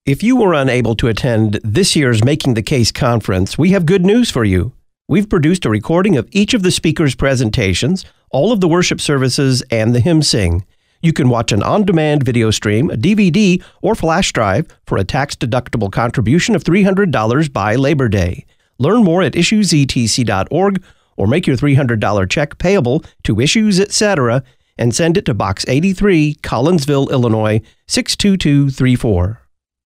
If you were unable to attend this year's Making the Case conference, we have good news for you. We've produced a recording of each of the speakers' presentations, all of the worship services, and the hymn sing. You can watch an on-demand video stream, a DVD, or flash drive for a tax-deductible contribution of $300 by Labor Day. Learn more at issuesetc.org or make your $300 check payable to Issues Etc. and send it to Box 83, Collinsville, Illinois, 62234.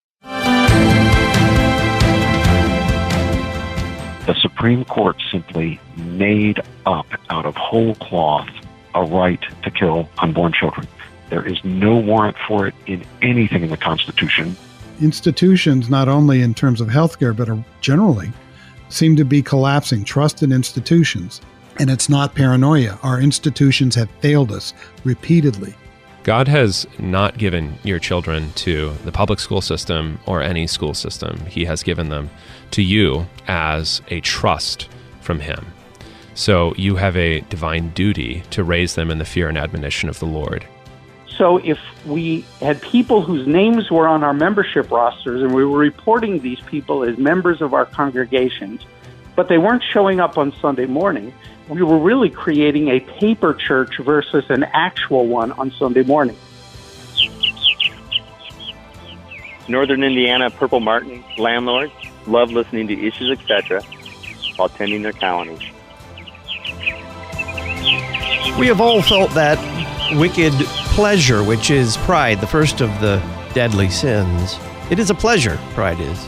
The Supreme Court simply made up out of whole cloth a right to kill unborn children. There is no warrant for it in anything in the Constitution. Institutions, not only in terms of healthcare, but generally, seem to be collapsing. Trust in institutions. And it's not paranoia. Our institutions have failed us repeatedly. God has not given your children to the public school system or any school system. He has given them to you as a trust from Him. So you have a divine duty to raise them in the fear and admonition of the Lord. So if we had people whose names were on our membership rosters and we were reporting these people as members of our congregations, but they weren't showing up on Sunday morning, we were really creating a paper church versus an actual one on Sunday morning. Northern Indiana Purple Martin landlords love listening to Issues Etc. while tending their colonies. We have all felt that wicked pleasure, which is pride, the first of the deadly sins. It is a pleasure, pride is.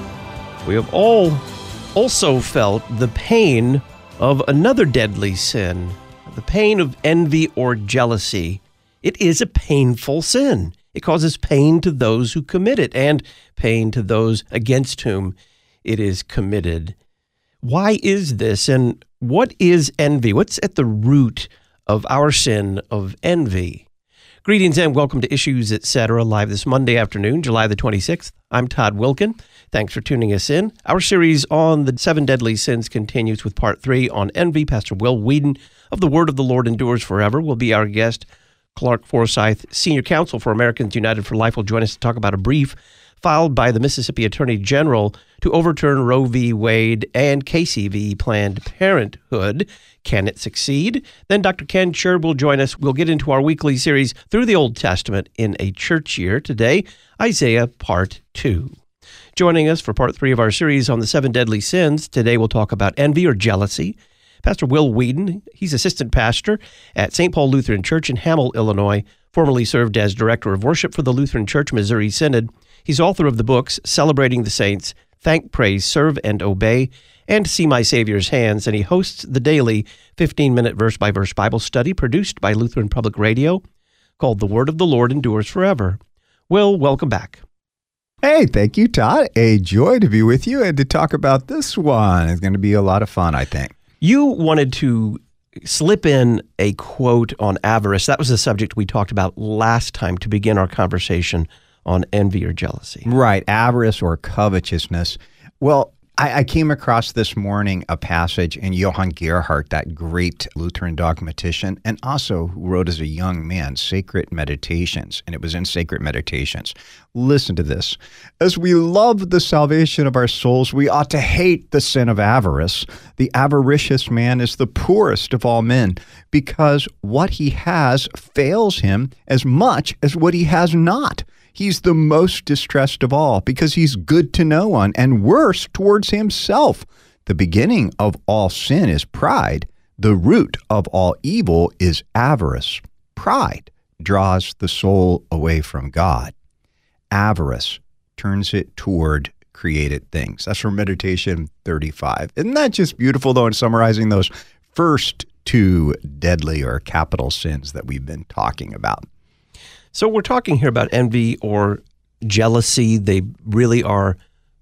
We have all also felt the pain of another deadly sin, the pain of envy or jealousy. It is a painful sin. It causes pain to those who commit it and pain to those against whom it is committed. Why is this, and what is envy? What's at the root of our sin of envy? Greetings and welcome to Issues Etc. live this Monday afternoon, July the 26th. I'm Todd Wilkin. Thanks for tuning us in. Our series on the 7 deadly sins continues with part 3 on envy. Pastor Will Whedon of the Word of the Lord Endures Forever will be our guest. Clark Forsyth, Senior Counsel for Americans United for Life, will join us to talk about a brief filed by the Mississippi Attorney General to overturn Roe v. Wade and Casey v. Planned Parenthood. Can it succeed? Then Dr. Ken Sherb will join us. We'll get into our weekly series through the Old Testament in a church year. Today, Isaiah Part 2. Joining us for Part 3 of our series on the 7 deadly sins, today we'll talk about envy or jealousy. Pastor Will Whedon, he's assistant pastor at St. Paul Lutheran Church in Hamel, Illinois, formerly served as director of worship for the Lutheran Church Missouri Synod. He's author of the books Celebrating the Saints, Thank, Praise, Serve, and Obey, and See My Savior's Hands, and he hosts the daily 15-minute verse-by-verse Bible study produced by Lutheran Public Radio called The Word of the Lord Endures Forever. Will, welcome back. Hey, thank you, Todd. A joy to be with you and to talk about this one. It's going to be a lot of fun, I think. You wanted to slip in a quote on avarice. That was the subject we talked about last time to begin our conversation on envy or jealousy. Right, avarice or covetousness. Well, I came across this morning a passage in Johann Gerhardt, that great Lutheran dogmatician, and also who wrote as a young man, Sacred Meditations, and it was in Sacred Meditations. Listen to this. As we love the salvation of our souls, we ought to hate the sin of avarice. The avaricious man is the poorest of all men, because what he has fails him as much as what he has not. He's the most distressed of all because he's good to no one and worse towards himself. The beginning of all sin is pride. The root of all evil is avarice. Pride draws the soul away from God. Avarice turns it toward created things. That's from Meditation 35. Isn't that just beautiful, though, in summarizing those first 2 deadly or capital sins that we've been talking about? So we're talking here about envy or jealousy. They really are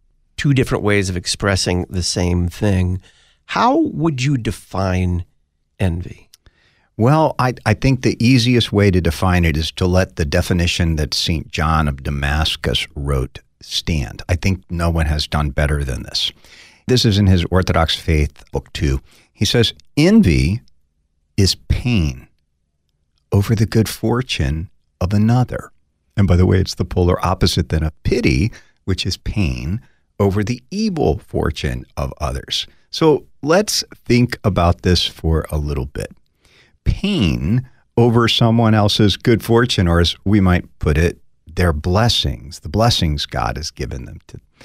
2 different ways of expressing the same thing. How would you define envy? Well, I think the easiest way to define it is to let the definition that St. John of Damascus wrote stand. I think no one has done better than this. This is in his Orthodox Faith, Book 2. He says, envy is pain over the good fortune of another. And by the way, it's the polar opposite then of pity, which is pain, over the evil fortune of others. So let's think about this for a little bit. Pain over someone else's good fortune, or as we might put it, their blessings, the blessings God has given them.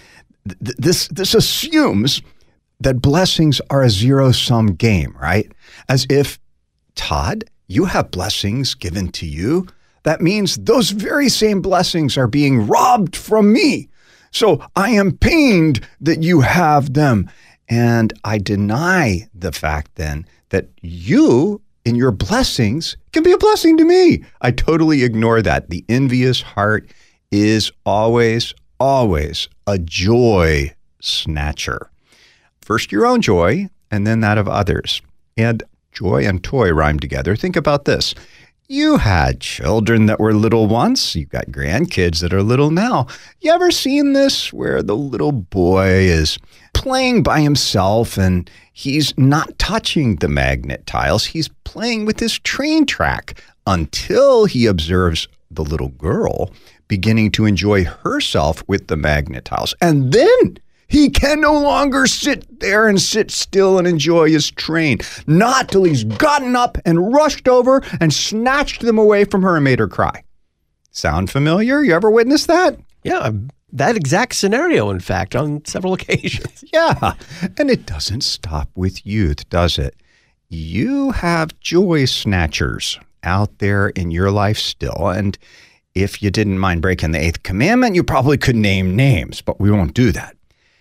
This assumes that blessings are a zero-sum game, right? As if, Todd, you have blessings given to you. That means those very same blessings are being robbed from me. So I am pained that you have them. And I deny the fact then that you, in your blessings, can be a blessing to me. I totally ignore that. The envious heart is always, always a joy snatcher. First your own joy, and then that of others. And joy and toy rhyme together. Think about this. You had children that were little once. You've got grandkids that are little now. You ever seen this where the little boy is playing by himself and he's not touching the magnet tiles? He's playing with his train track until he observes the little girl beginning to enjoy herself with the magnet tiles. And then he can no longer sit there and sit still and enjoy his train. Not till he's gotten up and rushed over and snatched them away from her and made her cry. Sound familiar? You ever witnessed that? Yeah, that exact scenario, in fact, on several occasions. Yeah, and it doesn't stop with youth, does it? You have joy snatchers out there in your life still, and if you didn't mind breaking the 8th commandment, you probably could name names, but we won't do that.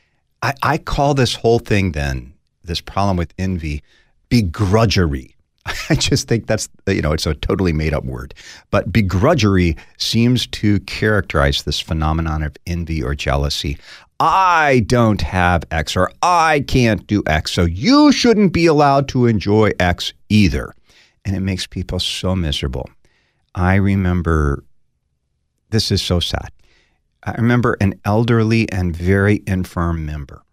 I call this whole thing then, this problem with envy, begrudgery. I just think that's, it's a totally made up word. But begrudgery seems to characterize this phenomenon of envy or jealousy. I don't have X, or I can't do X, so you shouldn't be allowed to enjoy X either. And it makes people so miserable. I remember, this is so sad. I remember an elderly and very infirm member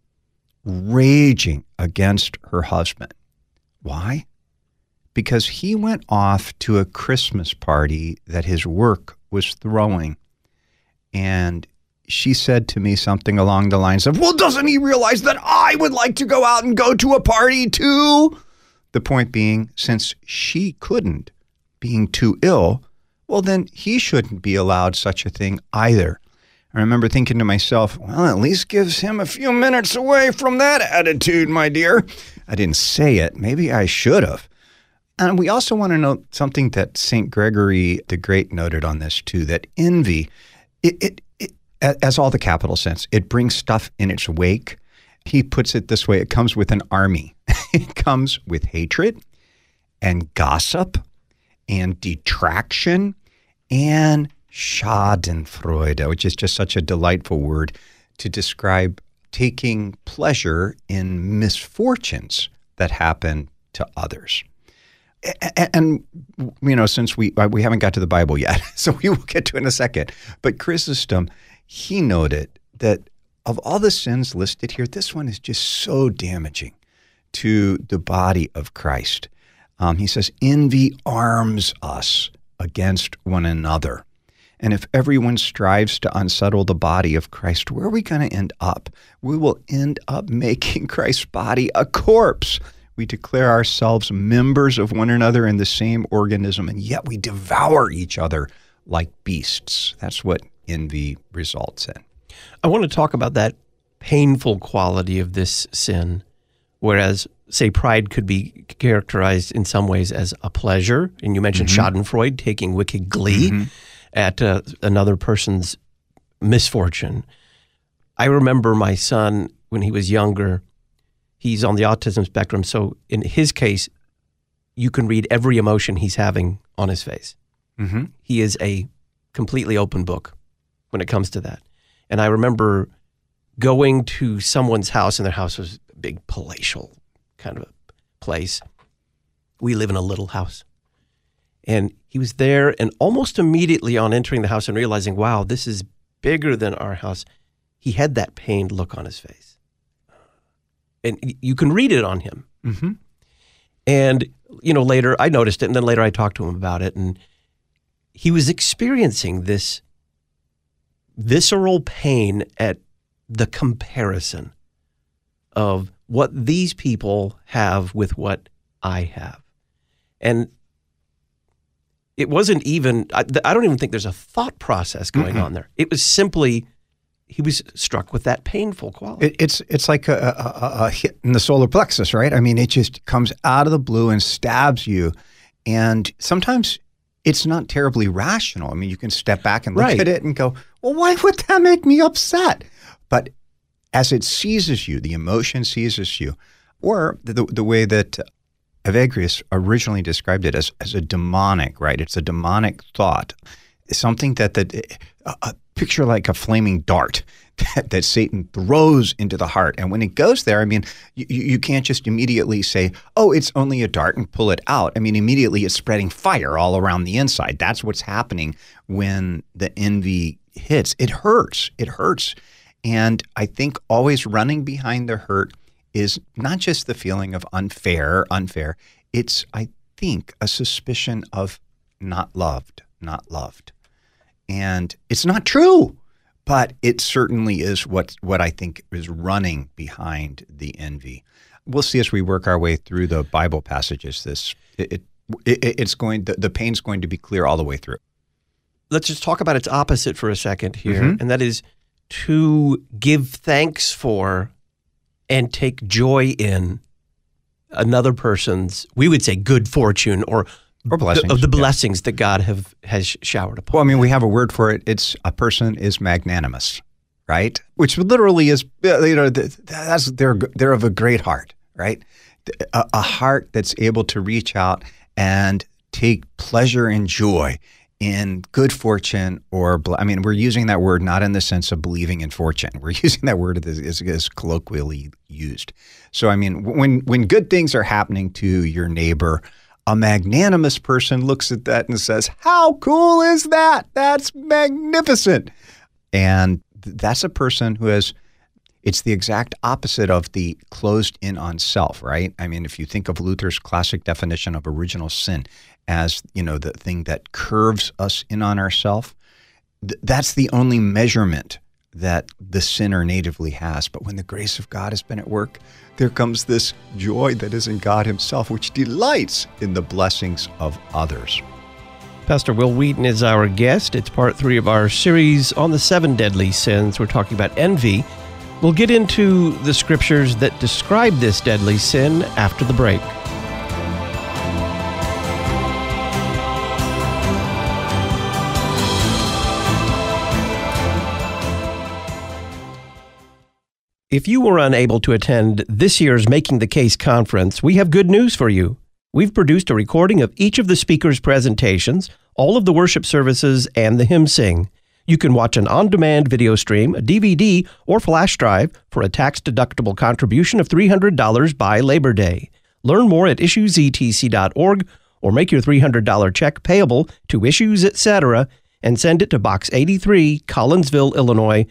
raging against her husband. Why? Because he went off to a Christmas party that his work was throwing. And she said to me something along the lines of, well, doesn't he realize that I would like to go out and go to a party too? The point being, since she couldn't, being too ill, well, then he shouldn't be allowed such a thing either. I remember thinking to myself, well, at least gives him a few minutes away from that attitude, my dear. I didn't say it. Maybe I should have. And we also want to note something that St. Gregory the Great noted on this too, that envy, it as all the capital sense, it brings stuff in its wake. He puts it this way, it comes with an army. It comes with hatred and gossip and detraction and Schadenfreude, which is just such a delightful word to describe taking pleasure in misfortunes that happen to others. And since we haven't got to the Bible yet, so we will get to it in a second. But Chrysostom, he noted that of all the sins listed here, this one is just so damaging to the body of Christ. He says, envy arms us against one another. And if everyone strives to unsettle the body of Christ, where are we going to end up? We will end up making Christ's body a corpse. We declare ourselves members of one another in the same organism, and yet we devour each other like beasts. That's what envy results in. I want to talk about that painful quality of this sin, whereas, say, pride could be characterized in some ways as a pleasure. And you mentioned Schadenfreude, taking wicked glee at another person's misfortune. I remember my son, when he was younger, he's on the autism spectrum, so in his case, you can read every emotion he's having on his face. Mm-hmm. He is a completely open book when it comes to that. And I remember going to someone's house, and their house was a big palatial kind of a place. We live in a little house. And he was there, and almost immediately on entering the house and realizing, wow, this is bigger than our house, he had that pained look on his face. And you can read it on him. Mm-hmm. And, later I noticed it, and then later I talked to him about it, and he was experiencing this visceral pain at the comparison of what these people have with what I have. And it wasn't even, I don't even think there's a thought process going on there. It was simply, he was struck with that painful quality. It's like a hit in the solar plexus, right? I mean, it just comes out of the blue and stabs you. And sometimes it's not terribly rational. I mean, you can step back and look at it and go, well, why would that make me upset? But as it seizes you, the emotion seizes you, or the way that Evagrius originally described it as a demonic, right? It's a demonic thought, something that a picture like a flaming dart that Satan throws into the heart. And when it goes there, I mean, you can't just immediately say, oh, it's only a dart and pull it out. I mean, immediately it's spreading fire all around the inside. That's what's happening when the envy hits. It hurts. It hurts. And I think always running behind the hurt is not just the feeling of unfair. It's, I think, a suspicion of not loved. And it's not true, but it certainly is what I think is running behind the envy. We'll see as we work our way through the Bible passages. The pain's going to be clear all the way through. Let's just talk about its opposite for a second here, and that is to give thanks for and take joy in another person's, we would say, good fortune or blessings, of the blessings that God has showered upon. Well, I mean, we have a word for it. It's a person is magnanimous, right? Which literally is, they're of a great heart, right? A heart that's able to reach out and take pleasure and joy in good fortune we're using that word not in the sense of believing in fortune. We're using that word as colloquially used. So, I mean, when good things are happening to your neighbor, a magnanimous person looks at that and says, how cool is that? That's magnificent. And that's a person who it's the exact opposite of the closed in on self, right? I mean, if you think of Luther's classic definition of original sin as, the thing that curves us in on ourself, that's the only measurement that the sinner natively has. But when the grace of God has been at work, there comes this joy that is in God himself, which delights in the blessings of others. Pastor Will Wheaton is our guest. It's part 3 of our series on the 7 deadly sins. We're talking about envy. We'll get into the scriptures that describe this deadly sin after the break. If you were unable to attend this year's Making the Case conference, we have good news for you. We've produced a recording of each of the speakers' presentations, all of the worship services, and the hymn sing. You can watch an on-demand video stream, a DVD, or flash drive for a tax-deductible contribution of $300 by Labor Day. Learn more at issuesetc.org or make your $300 check payable to Issues Etc. and send it to Box 83, Collinsville, Illinois,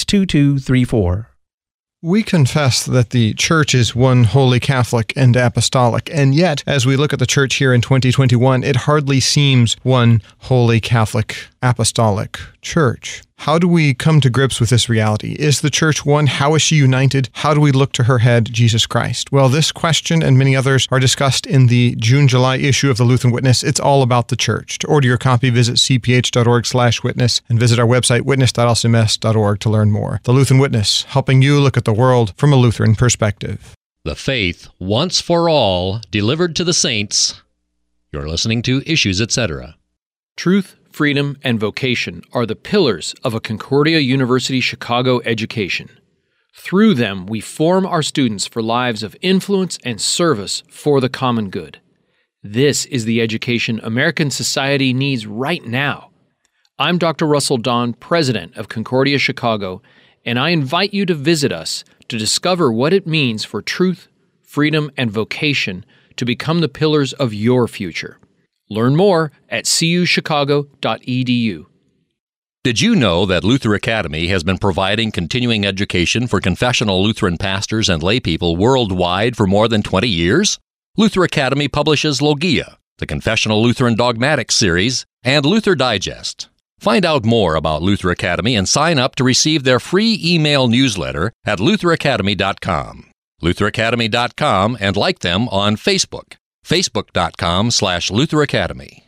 62234. We confess that the Church is one holy Catholic and apostolic, and yet, as we look at the Church here in 2021, it hardly seems one holy Catholic apostolic Church. How do we come to grips with this reality? Is the Church one? How is she united? How do we look to her head, Jesus Christ? Well, this question and many others are discussed in the June-July issue of the Lutheran Witness. It's all about the Church. To order your copy, visit cph.org/witness and visit our website, witness.lcms.org, to learn more. The Lutheran Witness, helping you look at the world from a Lutheran perspective. The faith, once for all, delivered to the saints. You're listening to Issues Etc. Truth, freedom, and vocation are the pillars of a Concordia University Chicago education. Through them, we form our students for lives of influence and service for the common good. This is the education American society needs right now. I'm Dr. Russell Don, president of Concordia Chicago, and I invite you to visit us to discover what it means for truth, freedom, and vocation to become the pillars of your future. Learn more at cuchicago.edu. Did you know that Luther Academy has been providing continuing education for confessional Lutheran pastors and laypeople worldwide for more than 20 years? Luther Academy publishes Logia, the Confessional Lutheran Dogmatics series, and Luther Digest. Find out more about Luther Academy and sign up to receive their free email newsletter at lutheracademy.com. lutheracademy.com, and like them on Facebook. facebook.com/Luther Academy.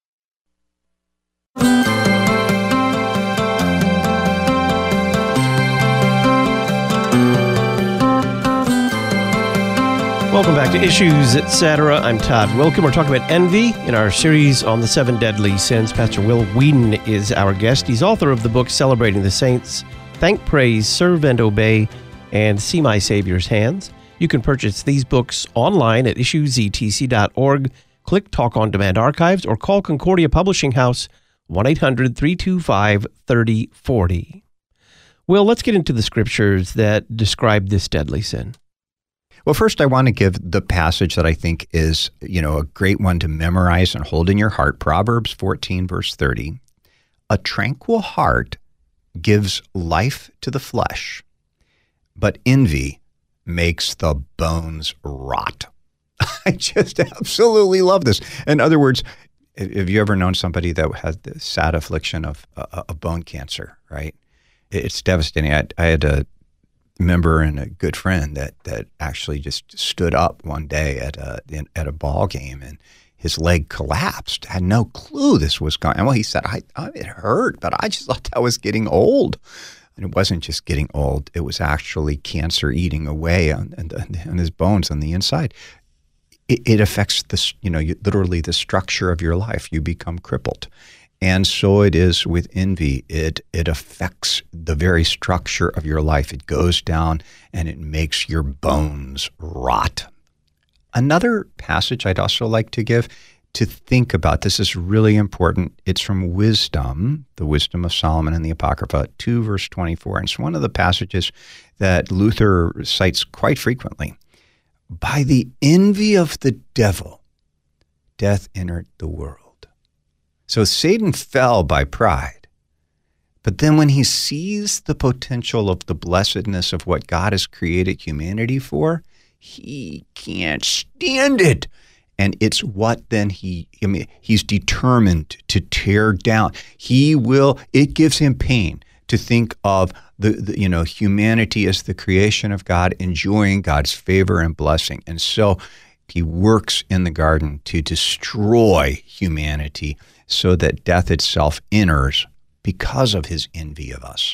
Welcome back to Issues, Etc. I'm Todd Wilken. We're talking about envy in our series on the 7 deadly sins. Pastor Will Whedon is our guest. He's author of the book Celebrating the Saints, Thank, Praise, Serve, and Obey, and See My Savior's Hands. You can purchase these books online at issuesetc.org. Click Talk on Demand Archives or call Concordia Publishing House 1-800-325-3040. Will, let's get into the scriptures that describe this deadly sin. Well, first, I want to give the passage that I think is, a great one to memorize and hold in your heart. Proverbs 14, verse 30. A tranquil heart gives life to the flesh, but envy makes the bones rot. I just absolutely love this. In other words, have you ever known somebody that had the sad affliction of bone cancer, right? It's devastating. I had a member and a good friend that actually just stood up one day at a ball game and his leg collapsed. Had no clue this was going. Well, he said, it hurt, but I just thought that was getting old. And it wasn't just getting old. It was actually cancer eating away on his bones on the inside. It affects literally the structure of your life. You become crippled. And so it is with envy. It affects the very structure of your life. It goes down and it makes your bones rot. Another passage I'd also like to give to think about, this is really important. It's from Wisdom, the Wisdom of Solomon in the Apocrypha, 2 verse 24. And it's one of the passages that Luther cites quite frequently. By the envy of the devil, death entered the world. So Satan fell by pride. But then when he sees the potential of the blessedness of what God has created humanity for, he can't stand it. And it's what then he's determined to tear down. It gives him pain to think of the humanity as the creation of God, enjoying God's favor and blessing. And so he works in the garden to destroy humanity so that death itself enters because of his envy of us.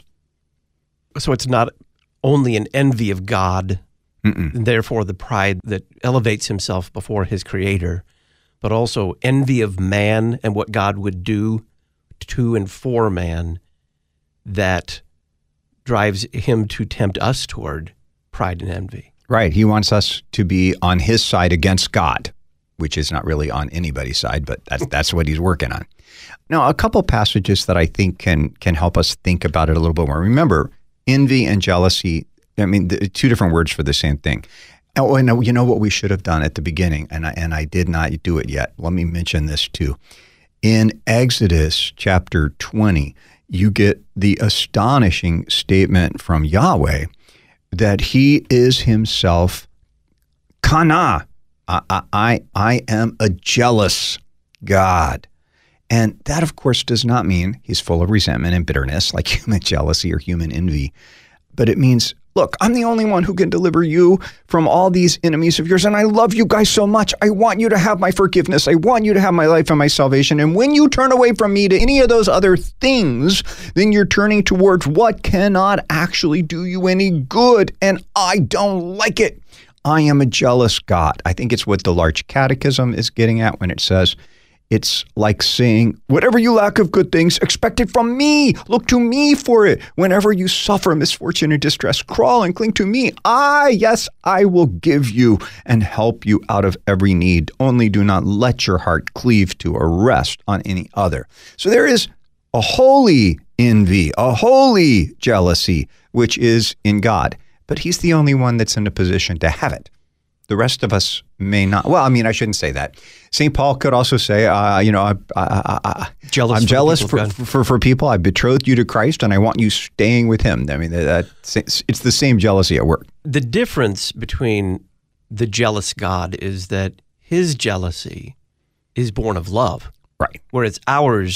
So it's not only an envy of God, and therefore the pride that elevates himself before his creator, but also envy of man and what God would do to and for man that drives him to tempt us toward pride and envy. Right. He wants us to be on his side against God, which is not really on anybody's side, but that's what he's working on. Now, a couple passages that I think can help us think about it a little bit more. Remember, envy and jealousy, two different words for the same thing. Oh, and you know what we should have done at the beginning, and I did not do it yet. Let me mention this too. In Exodus chapter 20, you get the astonishing statement from Yahweh that he is himself Kana. I am a jealous God. And that, of course, does not mean he's full of resentment and bitterness like human jealousy or human envy. But it means, look, I'm the only one who can deliver you from all these enemies of yours. And I love you guys so much. I want you to have my forgiveness. I want you to have my life and my salvation. And when you turn away from me to any of those other things, then you're turning towards what cannot actually do you any good. And I don't like it. I am a jealous God. I think it's what the Large Catechism is getting at when it says, it's like saying, whatever you lack of good things, expect it from me. Look to me for it. Whenever you suffer misfortune and distress, crawl and cling to me. I will give you and help you out of every need. Only do not let your heart cleave to or rest on any other. So there is a holy envy, a holy jealousy, which is in God. But he's the only one that's in a position to have it. The rest of us may not. Well, I shouldn't say that. St. Paul could also say, I'm jealous for people. I betrothed you to Christ, and I want you staying with him. It's the same jealousy at work. The difference between the jealous God is that his jealousy is born of love. Right. Whereas ours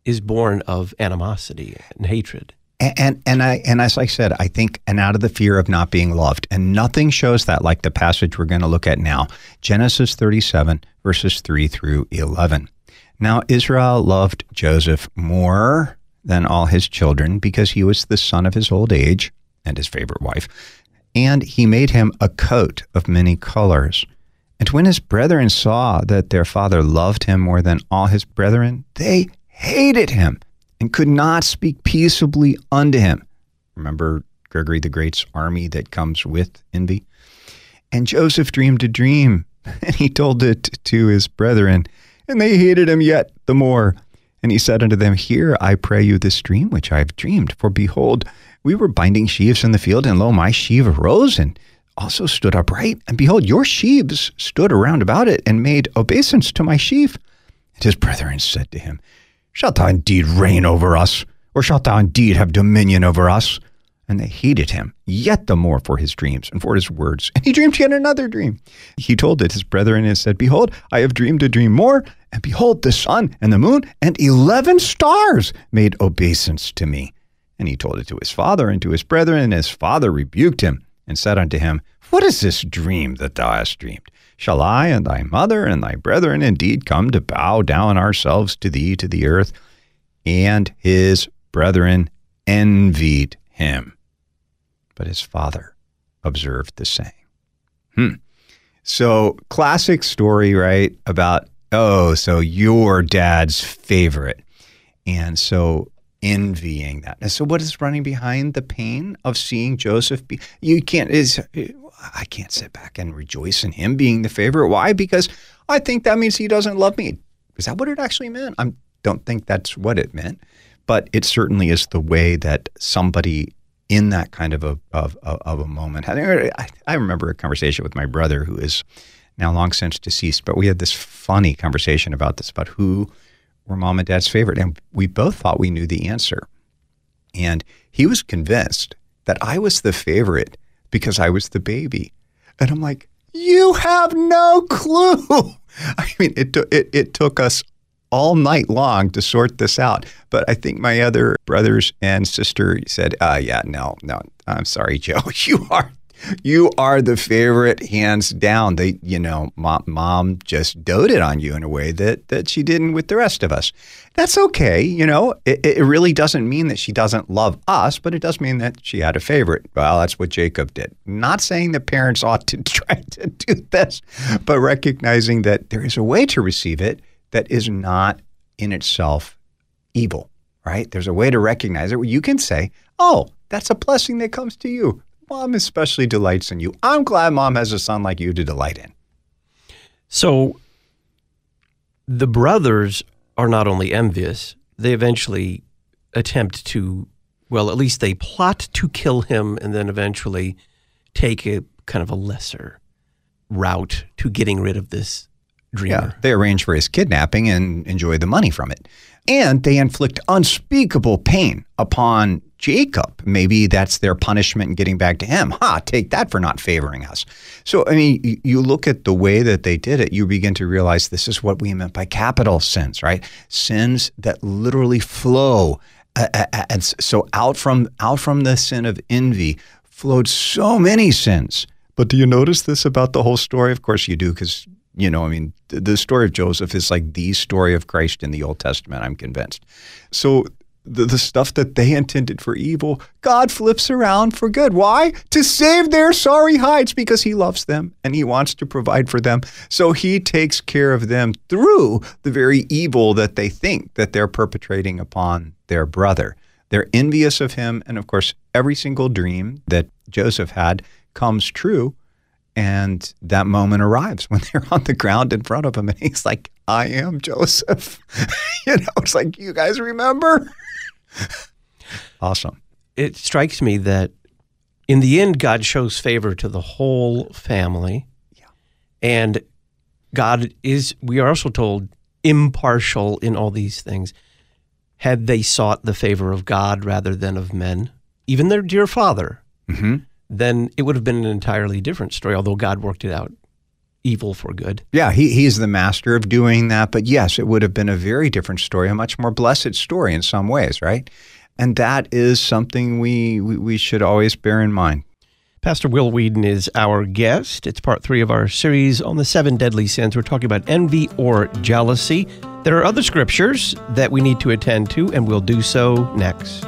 is born of animosity and hatred. And as I said, I think, and out of the fear of not being loved. And nothing shows that like the passage we're going to look at now. Genesis 37, verses 3 through 11. Now Israel loved Joseph more than all his children because he was the son of his old age and his favorite wife. And he made him a coat of many colors. And when his brethren saw that their father loved him more than all his brethren, they hated him and could not speak peaceably unto him. Remember Gregory the Great's army that comes with envy? And Joseph dreamed a dream, and he told it to his brethren, and they hated him yet the more. And he said unto them, Hear, I pray you, this dream which I have dreamed. For behold, we were binding sheaves in the field, and lo, my sheaf arose and also stood upright. And behold, your sheaves stood around about it, and made obeisance to my sheaf. And his brethren said to him, Shalt thou indeed reign over us, or shalt thou indeed have dominion over us? And they hated him yet the more for his dreams and for his words. And he dreamed yet another dream. He told it his brethren and said, Behold, I have dreamed a dream more, and behold, the sun and the moon and 11 stars made obeisance to me. And he told it to his father and to his brethren, and his father rebuked him and said unto him, What is this dream that thou hast dreamed? Shall I and thy mother and thy brethren indeed come to bow down ourselves to thee to the earth? And his brethren envied him. But his father observed the saying. So classic story, right? About, so your dad's favorite. And so envying that. And so what is running behind the pain of seeing Joseph be? I can't sit back and rejoice in him being the favorite. Why? Because I think that means he doesn't love me. Is that what it actually meant? I don't think that's what it meant. But it certainly is the way that somebody in that kind of a moment. I remember a conversation with my brother who is now long since deceased, but we had this funny conversation about this, about who were mom and dad's favorite. And we both thought we knew the answer. And he was convinced that I was the favorite because I was the baby. And I'm like, you have no clue. I mean, it took us all night long to sort this out. But I think my other brothers and sister said, no, I'm sorry, Joe. You are the favorite, hands down. Mom just doted on you in a way that she didn't with the rest of us. That's okay. It really doesn't mean that she doesn't love us, but it does mean that she had a favorite. Well, that's what Jacob did. Not saying that parents ought to try to do this, but recognizing that there is a way to receive it that is not in itself evil, right? There's a way to recognize it where you can say, oh, that's a blessing that comes to you. Mom especially delights in you. I'm glad mom has a son like you to delight in. So the brothers are not only envious, they eventually attempt to, well, at least they plot to kill him and then eventually take a kind of a lesser route to getting rid of this dreamer. Yeah, they arrange for his kidnapping and enjoy the money from it. And they inflict unspeakable pain upon Jacob. Maybe that's their punishment in getting back to him. Take that for not favoring us. So, I mean, you look at the way that they did it, you begin to realize this is what we meant by capital sins, right? Sins that literally flow. And so out from the sin of envy flowed so many sins. But do you notice this about the whole story? Of course you do, because the story of Joseph is like the story of Christ in the Old Testament, I'm convinced. So the stuff that they intended for evil, God flips around for good. Why? To save their sorry hides, because he loves them and he wants to provide for them. So he takes care of them through the very evil that they think that they're perpetrating upon their brother. They're envious of him. And of course, every single dream that Joseph had comes true. And that moment arrives when they're on the ground in front of him. And he's like, I am Joseph. It's like, you guys remember? Awesome. It strikes me that in the end, God shows favor to the whole family. Yeah. And God is, we are also told, impartial in all these things. Had they sought the favor of God rather than of men, even their dear father, then it would have been an entirely different story, although God worked it out evil for good. Yeah, he's the master of doing that. But yes, it would have been a very different story, a much more blessed story in some ways, right? And that is something we should always bear in mind. Pastor Will Weedon is our guest. It's part 3 of our series on the 7 deadly sins. We're talking about envy or jealousy. There are other scriptures that we need to attend to, and we'll do so next.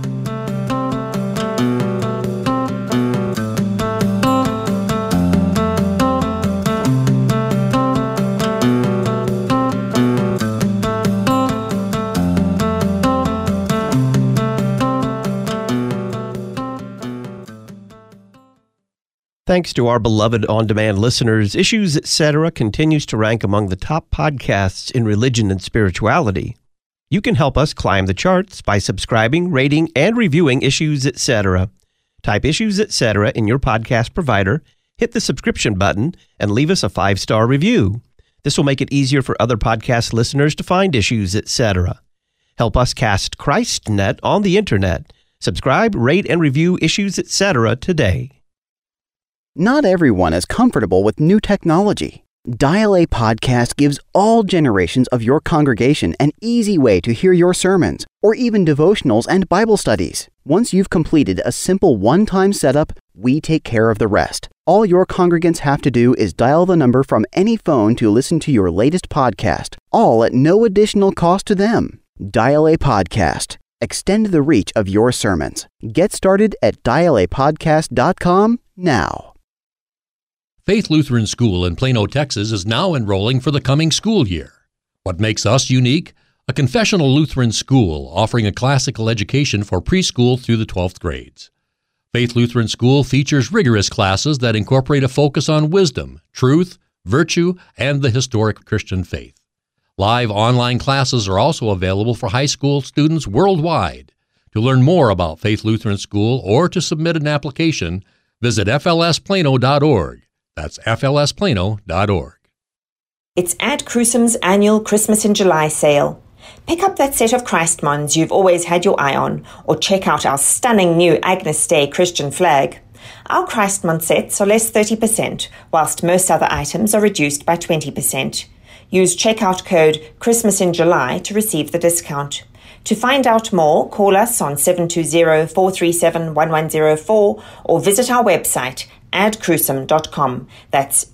Thanks to our beloved on-demand listeners, Issues Etc. continues to rank among the top podcasts in religion and spirituality. You can help us climb the charts by subscribing, rating, and reviewing Issues Etc. Type Issues Etc. in your podcast provider, hit the subscription button, and leave us a 5-star review. This will make it easier for other podcast listeners to find Issues Etc. Help us cast ChristNet on the internet. Subscribe, rate, and review Issues Etc. today. Not everyone is comfortable with new technology. Dial A Podcast gives all generations of your congregation an easy way to hear your sermons, or even devotionals and Bible studies. Once you've completed a simple one-time setup, we take care of the rest. All your congregants have to do is dial the number from any phone to listen to your latest podcast, all at no additional cost to them. Dial A Podcast. Extend the reach of your sermons. Get started at dialapodcast.com now. Faith Lutheran School in Plano, Texas is now enrolling for the coming school year. What makes us unique? A confessional Lutheran school offering a classical education for preschool through the 12th grades. Faith Lutheran School features rigorous classes that incorporate a focus on wisdom, truth, virtue, and the historic Christian faith. Live online classes are also available for high school students worldwide. To learn more about Faith Lutheran School or to submit an application, visit flsplano.org. That's flsplano.org. It's Ad Crucem's annual Christmas in July sale. Pick up that set of Christmons you've always had your eye on, or check out our stunning new Agnus Dei Christian flag. Our Christmon sets are less 30%, whilst most other items are reduced by 20%. Use checkout code Christmas in July to receive the discount. To find out more, call us on 720-437-1104 or visit our website adcrucem.com. That's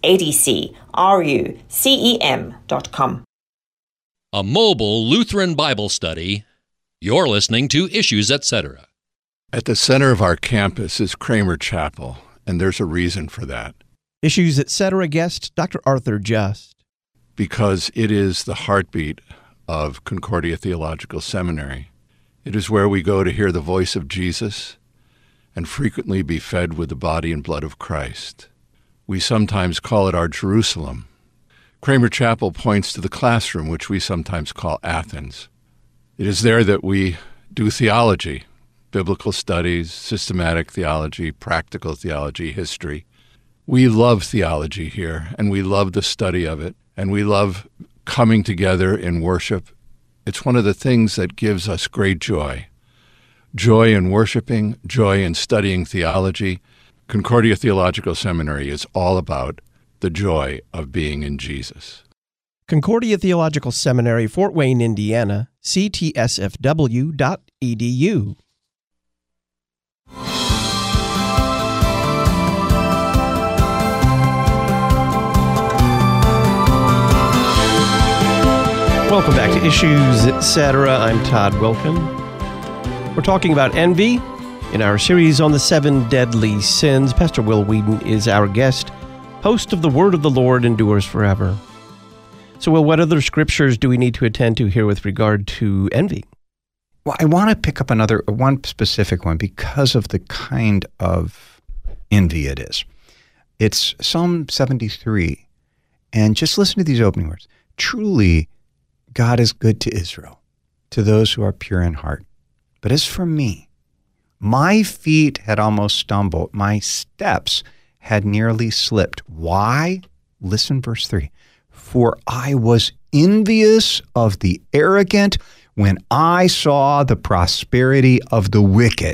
ADCRUCEM.com. A mobile Lutheran Bible study. You're listening to Issues Etc. At the center of our campus is Kramer Chapel, and there's a reason for that. Issues Etc. guest Dr. Arthur Just. Because it is the heartbeat of Concordia Theological Seminary. It is where we go to hear the voice of Jesus and frequently be fed with the body and blood of Christ. We sometimes call it our Jerusalem. Kramer Chapel points to the classroom, which we sometimes call Athens. It is there that we do theology, biblical studies, systematic theology, practical theology, history. We love theology here, and we love the study of it, and we love coming together in worship. It's one of the things that gives us great joy. Joy in worshiping, joy in studying theology. Concordia Theological Seminary is all about the joy of being in Jesus. Concordia Theological Seminary, Fort Wayne, Indiana, ctsfw.edu. Welcome back to Issues Etc. I'm Todd Wilkin. We're talking about envy in our series on the 7 deadly sins. Pastor Will Weedon is our guest, host of The Word of the Lord Endures Forever. So, Will, what other scriptures do we need to attend to here with regard to envy? Well, I want to pick up one specific one because of the kind of envy it is. It's Psalm 73, and just listen to these opening words. Truly, God is good to Israel, to those who are pure in heart. But as for me, my feet had almost stumbled. My steps had nearly slipped. Why? Listen, verse 3. For I was envious of the arrogant when I saw the prosperity of the wicked.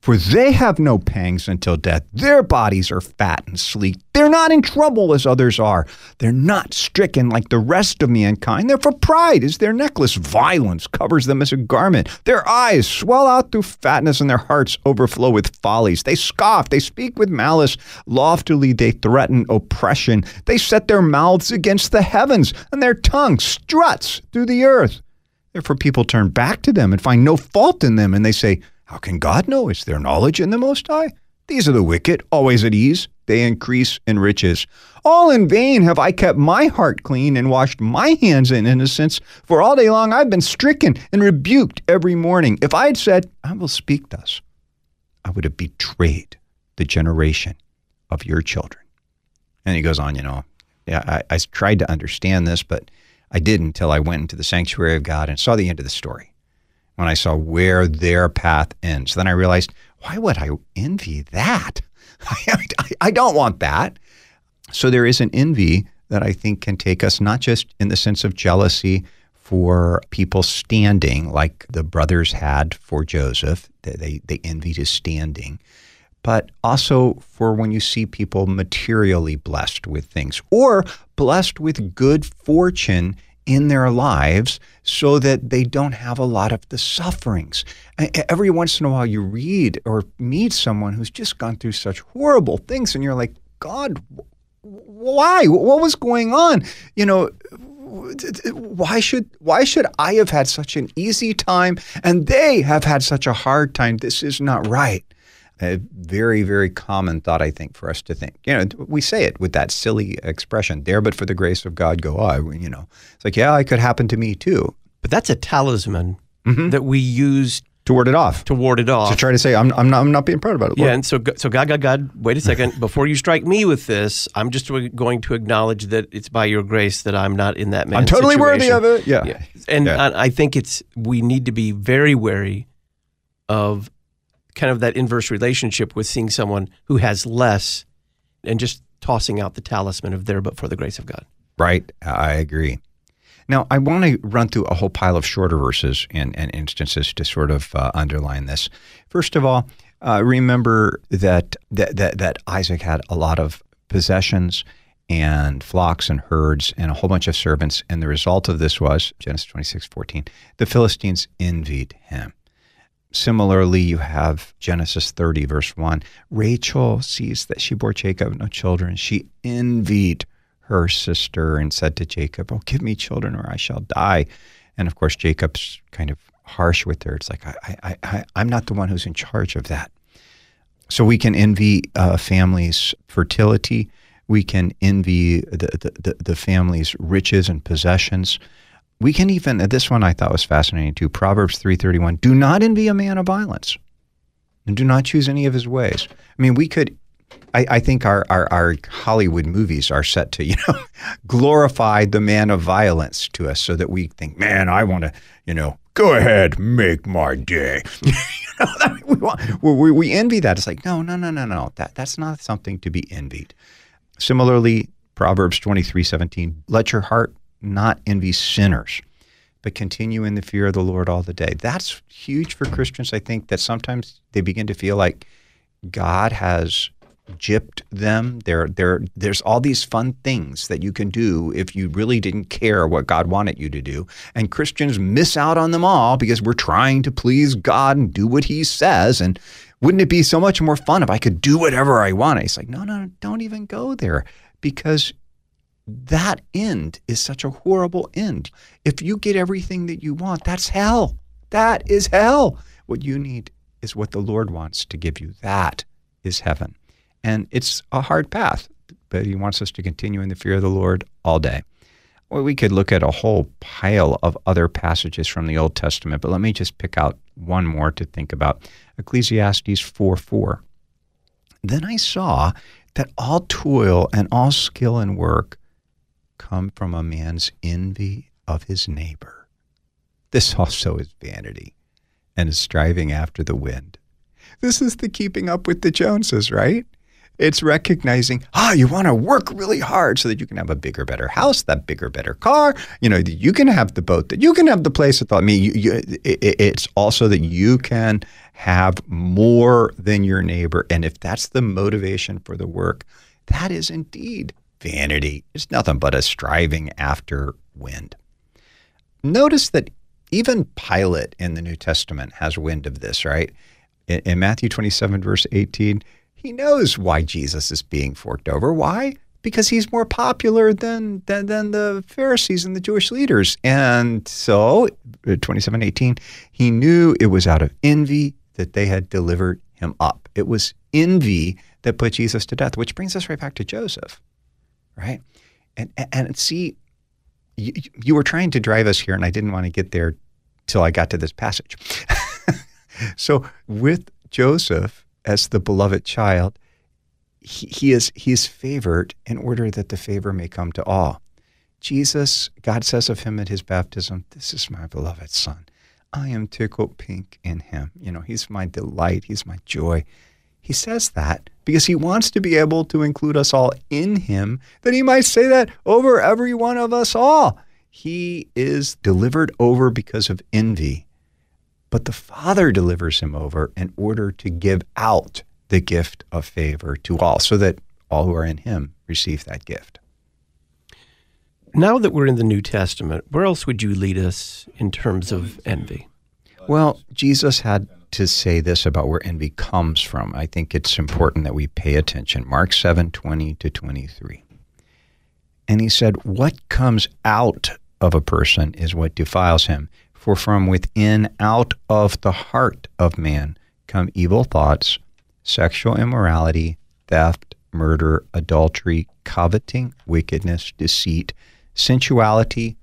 For they have no pangs until death. Their bodies are fat and sleek. They're not in trouble as others are. They're not stricken like the rest of mankind. Therefore pride is their necklace. Violence covers them as a garment. Their eyes swell out through fatness, and their hearts overflow with follies. They scoff. They speak with malice. Loftily they threaten oppression. They set their mouths against the heavens, and their tongue struts through the earth. Therefore people turn back to them and find no fault in them, and they say, how can God know? Is there knowledge in the Most High? These are the wicked, always at ease. They increase in riches. All in vain have I kept my heart clean and washed my hands in innocence. For all day long I've been stricken and rebuked every morning. If I had said, I will speak thus, I would have betrayed the generation of your children. And he goes on, I tried to understand this, but I didn't until I went into the sanctuary of God and saw the end of the story. When I saw where their path ends, then I realized, why would I envy that? I don't want that. So there is an envy that I think can take us not just in the sense of jealousy for people standing like the brothers had for Joseph. They envied his standing. But also for when you see people materially blessed with things or blessed with good fortune in their lives so that they don't have a lot of the sufferings. Every once in a while you read or meet someone who's just gone through such horrible things and you're like, God, why? What was going on? Why should I have had such an easy time and they have had such a hard time? This is not right. A very, very common thought, I think, for us to think. We say it with that silly expression, there but for the grace of God go I. It's like, yeah, it could happen to me too. But that's a talisman that we use to ward it off. To try to say, I'm not being proud about it. Yeah, and so God, wait a second. Before you strike me with this, I'm just going to acknowledge that it's by your grace that I'm not in that man's situation. I'm totally situation. worthy of it. Yeah. And I think we need to be very wary of kind of that inverse relationship with seeing someone who has less and just tossing out the talisman of there but for the grace of God. Right. I agree. Now, I want to run through a whole pile of shorter verses and instances to sort of underline this. First of all, remember that Isaac had a lot of possessions and flocks and herds and a whole bunch of servants, and the result of this was, Genesis 26:14, the Philistines envied him. Similarly, you have Genesis 30, verse 1. Rachel sees that she bore Jacob no children. She envied her sister and said to Jacob, oh, give me children or I shall die. And of course, Jacob's kind of harsh with her. It's like, I'm not the one who's in charge of that. So we can envy families' fertility. We can envy the family's riches and possessions. We can even, this one I thought was fascinating too, Proverbs 3:31, do not envy a man of violence and do not choose any of his ways. I mean, we could, I think our Hollywood movies are set to, glorify the man of violence to us so that we think, man, I want to, go ahead, make my day. We envy that. It's like, no, that's not something to be envied. Similarly, Proverbs 23:17, let your heart not envy sinners, but continue in the fear of the Lord all the day. That's huge for Christians. I think that sometimes they begin to feel like God has gypped them. There's all these fun things that you can do if you really didn't care what God wanted you to do. And Christians miss out on them all because we're trying to please God and do what he says. And wouldn't it be so much more fun if I could do whatever I want? He's like, no, don't even go there, because that end is such a horrible end. If you get everything that you want, that's hell. That is hell. What you need is what the Lord wants to give you. That is heaven. And it's a hard path, but he wants us to continue in the fear of the Lord all day. Well, we could look at a whole pile of other passages from the Old Testament, but let me just pick out one more to think about. Ecclesiastes 4:4. Then I saw that all toil and all skill and work come from a man's envy of his neighbor. This also is vanity and is striving after the wind. This is the keeping up with the Joneses, right? It's recognizing, you want to work really hard so that you can have a bigger, better house, that bigger, better car. You can have the boat, that you can have the place. It's also that you can have more than your neighbor. And if that's the motivation for the work, that is indeed vanity. It's nothing but a striving after wind. Notice that even Pilate in the New Testament has wind of this, right? In Matthew 27, verse 18, he knows why Jesus is being forked over. Why? Because he's more popular than the Pharisees and the Jewish leaders. And so, 27:18, he knew it was out of envy that they had delivered him up. It was envy that put Jesus to death, which brings us right back to Joseph, right? And see, you were trying to drive us here, and I didn't want to get there till I got to this passage. So with Joseph as the beloved child, he is favored in order that the favor may come to all. Jesus, God says of him at his baptism, "This is my beloved son. I am tickled pink in him." He's my delight. He's my joy. He says that because he wants to be able to include us all in him, that he might say that over every one of us all. He is delivered over because of envy, but the Father delivers him over in order to give out the gift of favor to all, so that all who are in him receive that gift. Now that we're in the New Testament, where else would you lead us in terms of envy? Well, Jesus had to say this about where envy comes from. I think it's important that we pay attention. Mark 7:20-23. And he said, "What comes out of a person is what defiles him. For from within, out of the heart of man, come evil thoughts, sexual immorality, theft, murder, adultery, coveting, wickedness, deceit, sensuality,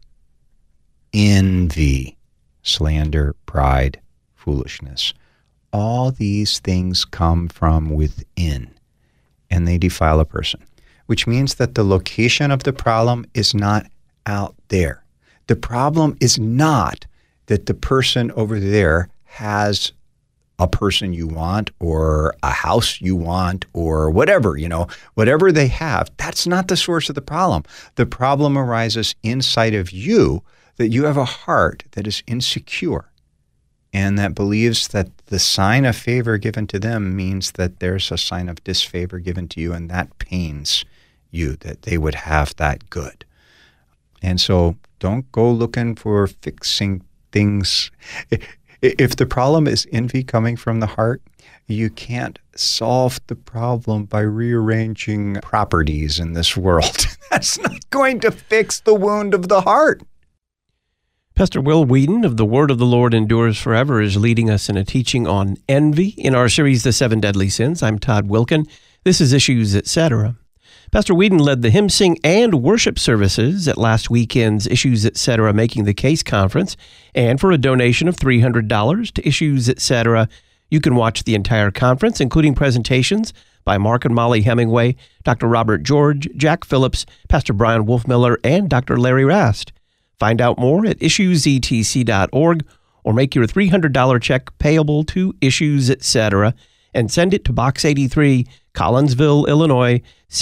envy, slander, pride, foolishness. All these things come from within, and they defile a person," which means that the location of the problem is not out there. The problem is not that the person over there has a person you want or a house you want or whatever, whatever they have. That's not the source of the problem. The problem arises inside of you, that you have a heart that is insecure and that believes that the sign of favor given to them means that there's a sign of disfavor given to you, and that pains you, that they would have that good. And so don't go looking for fixing things. If the problem is envy coming from the heart, you can't solve the problem by rearranging properties in this world. That's not going to fix the wound of the heart. Pastor Will Whedon of The Word of the Lord Endures Forever is leading us in a teaching on envy in our series, The Seven Deadly Sins. I'm Todd Wilkin. This is Issues, Etc. Pastor Whedon led the hymn sing and worship services at last weekend's Issues, Etc. Making the Case conference. And for a donation of $300 to Issues, Etc., you can watch the entire conference, including presentations by Mark and Molly Hemingway, Dr. Robert George, Jack Phillips, Pastor Brian Wolfmiller, and Dr. Larry Rast. Find out more at issuesetc.org or make your $300 check payable to Issues, Etc. and send it to Box 83, Collinsville, Illinois,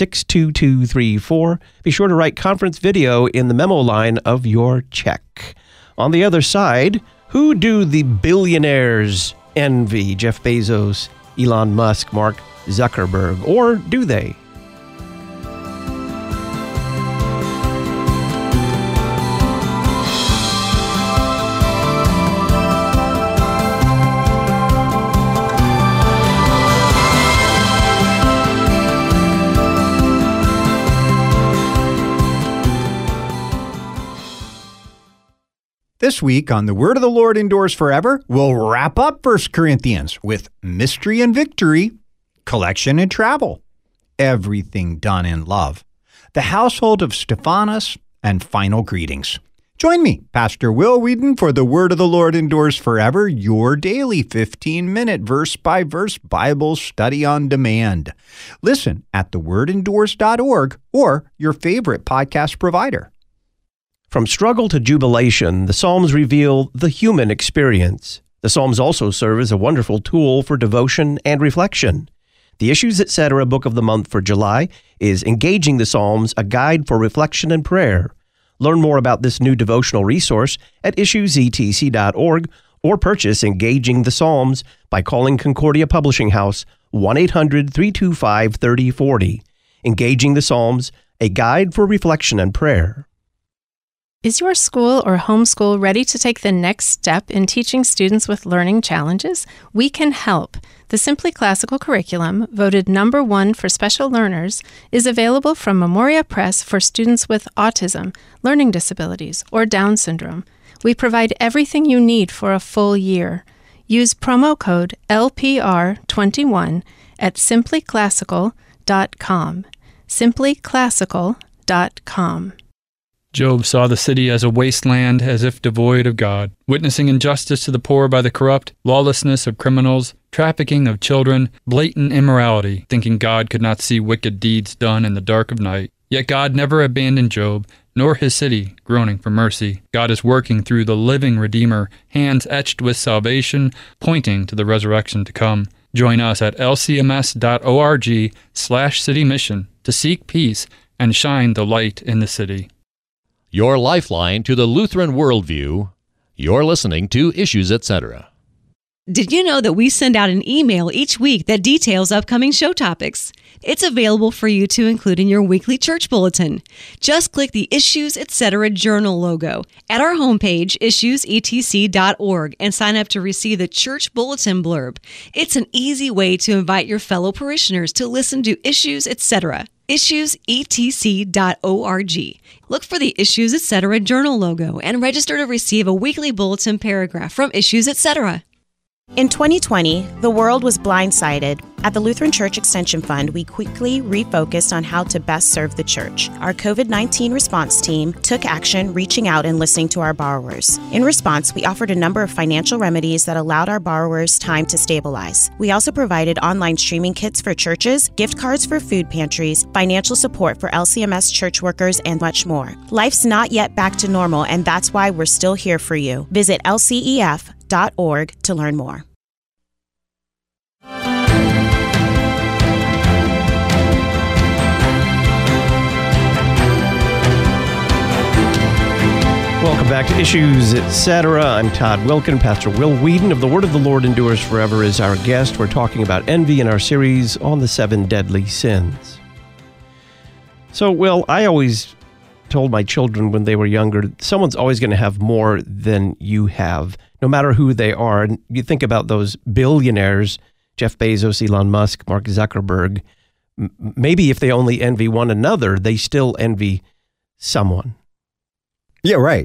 62234. Be sure to write conference video in the memo line of your check. On the other side, who do the billionaires envy? Jeff Bezos, Elon Musk, Mark Zuckerberg, or do they? This week on The Word of the Lord Endures Forever, we'll wrap up 1 Corinthians with mystery and victory, collection and travel, everything done in love, the household of Stephanas, and final greetings. Join me, Pastor Will Whedon, for The Word of the Lord Endures Forever, your daily 15-minute verse-by-verse Bible study on demand. Listen at thewordendures.org or your favorite podcast provider. From struggle to jubilation, the Psalms reveal the human experience. The Psalms also serve as a wonderful tool for devotion and reflection. The Issues Etc. book of the month for July is Engaging the Psalms, a guide for reflection and prayer. Learn more about this new devotional resource at issuesetc.org or purchase Engaging the Psalms by calling Concordia Publishing House 1-800-325-3040. Engaging the Psalms, a guide for reflection and prayer. Is your school or homeschool ready to take the next step in teaching students with learning challenges? We can help. The Simply Classical curriculum, voted number 1 for special learners, is available from Memoria Press for students with autism, learning disabilities, or Down syndrome. We provide everything you need for a full year. Use promo code LPR21 at simplyclassical.com. simplyclassical.com. Job saw the city as a wasteland, as if devoid of God, witnessing injustice to the poor by the corrupt, lawlessness of criminals, trafficking of children, blatant immorality, thinking God could not see wicked deeds done in the dark of night. Yet God never abandoned Job, nor his city, groaning for mercy. God is working through the living Redeemer, hands etched with salvation, pointing to the resurrection to come. Join us at lcms.org/city mission to seek peace and shine the light in the city. Your lifeline to the Lutheran worldview. You're listening to Issues Etc. Did you know that we send out an email each week that details upcoming show topics? It's available for you to include in your weekly church bulletin. Just click the Issues Etc. Journal logo at our homepage, issuesetc.org, and sign up to receive the church bulletin blurb. It's an easy way to invite your fellow parishioners to listen to Issues Etc. issuesetc.org. Look for the Issues Etc. Journal logo and register to receive a weekly bulletin paragraph from Issues Etc. In 2020, the world was blindsided. At the Lutheran Church Extension Fund, we quickly refocused on how to best serve the church. Our COVID-19 response team took action, reaching out and listening to our borrowers. In response, we offered a number of financial remedies that allowed our borrowers time to stabilize. We also provided online streaming kits for churches, gift cards for food pantries, financial support for LCMS church workers, and much more. Life's not yet back to normal, and that's why we're still here for you. Visit lcef.org to learn more. Welcome back to Issues Etc. I'm Todd Wilkin. Pastor Will Whedon of The Word of the Lord Endures Forever is our guest. We're talking about envy in our series on the 7 deadly sins. So, Will, I always told my children when they were younger, someone's always going to have more than you have, no matter who they are. And you think about those billionaires, Jeff Bezos, Elon Musk, Mark Zuckerberg. Maybe if they only envy one another, they still envy someone. Yeah, right.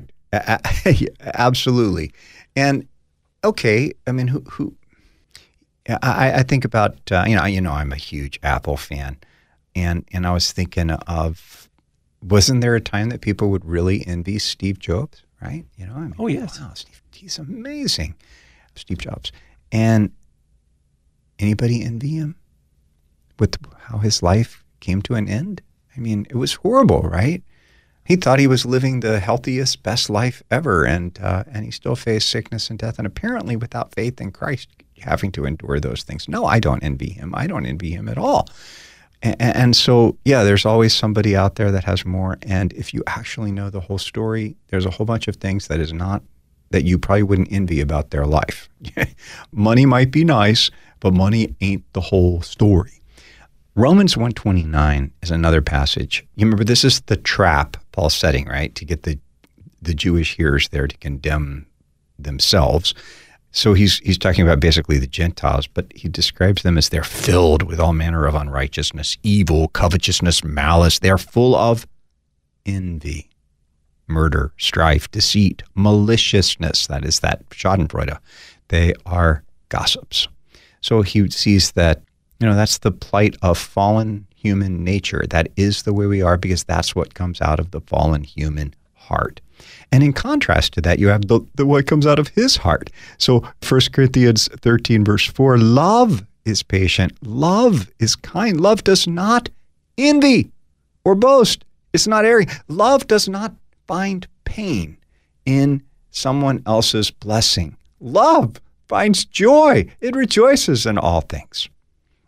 Absolutely. And okay, I mean, who? I think about I'm a huge Apple fan, and I was thinking of, wasn't there a time that people would really envy Steve Jobs? Right? Oh yes, wow, he's amazing, Steve Jobs. And anybody envy him with how his life came to an end? I mean, it was horrible, right? He thought he was living the healthiest, best life ever, and he still faced sickness and death, and apparently without faith in Christ, having to endure those things. No, I don't envy him. I don't envy him at all. And so, yeah, there's always somebody out there that has more, and if you actually know the whole story, there's a whole bunch of things that you probably wouldn't envy about their life. Money might be nice, but money ain't the whole story. Romans 1:29 is another passage. You remember, this is the trap Paul's setting, right, to get the Jewish hearers there to condemn themselves. So he's talking about basically the Gentiles, but he describes them as they're filled with all manner of unrighteousness, evil, covetousness, malice. They're full of envy, murder, strife, deceit, maliciousness. That is that Schadenfreude. They are gossips. So he sees that, that's the plight of fallen human nature. That is the way we are, because that's what comes out of the fallen human heart. And in contrast to that, you have the what comes out of his heart. So 1 Corinthians 13, verse 4, love is patient. Love is kind. Love does not envy or boast. It's not arrogant. Love does not find pain in someone else's blessing. Love finds joy. It rejoices in all things.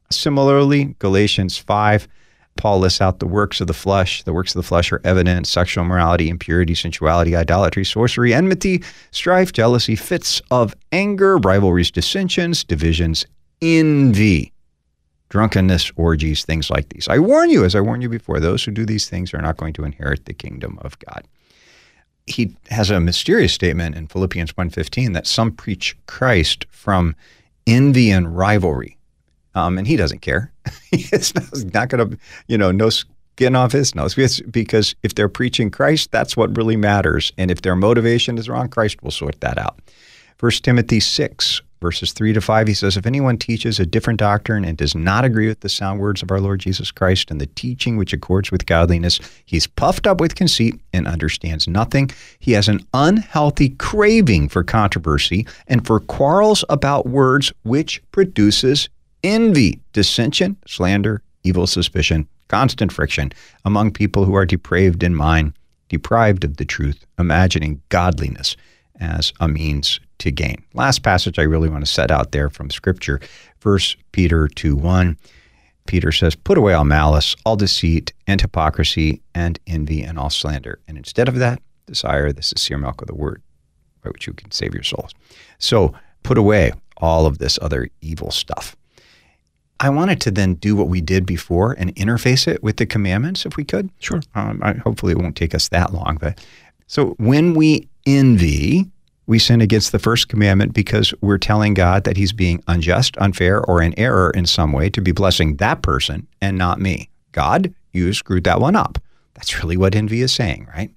Similarly, Galatians 5, Paul lists out the works of the flesh. The works of the flesh are evident: sexual immorality, impurity, sensuality, idolatry, sorcery, enmity, strife, jealousy, fits of anger, rivalries, dissensions, divisions, envy, drunkenness, orgies, things like these. I warn you, as I warned you before, those who do these things are not going to inherit the kingdom of God. He has a mysterious statement in Philippians 1:15 that some preach Christ from envy and rivalry. And he doesn't care. He's not going to, no skin off his nose. Because if they're preaching Christ, that's what really matters. And if their motivation is wrong, Christ will sort that out. 1 Timothy 6, verses 3-5, he says, if anyone teaches a different doctrine and does not agree with the sound words of our Lord Jesus Christ and the teaching which accords with godliness, he's puffed up with conceit and understands nothing. He has an unhealthy craving for controversy and for quarrels about words, which produces envy, dissension, slander, evil suspicion, constant friction among people who are depraved in mind, deprived of the truth, imagining godliness as a means to gain. Last passage I really want to set out there from Scripture, 1 Peter 2:1. Peter says, put away all malice, all deceit, and hypocrisy, and envy, and all slander. And instead of that, desire the sincere milk of the word, by which you can save your souls. So put away all of this other evil stuff. I wanted to then do what we did before and interface it with the commandments, if we could. Sure. Hopefully it won't take us that long. But so when we envy, we sin against the first commandment because we're telling God that he's being unjust, unfair, or in error in some way to be blessing that person and not me. God, you screwed that one up. That's really what envy is saying, right?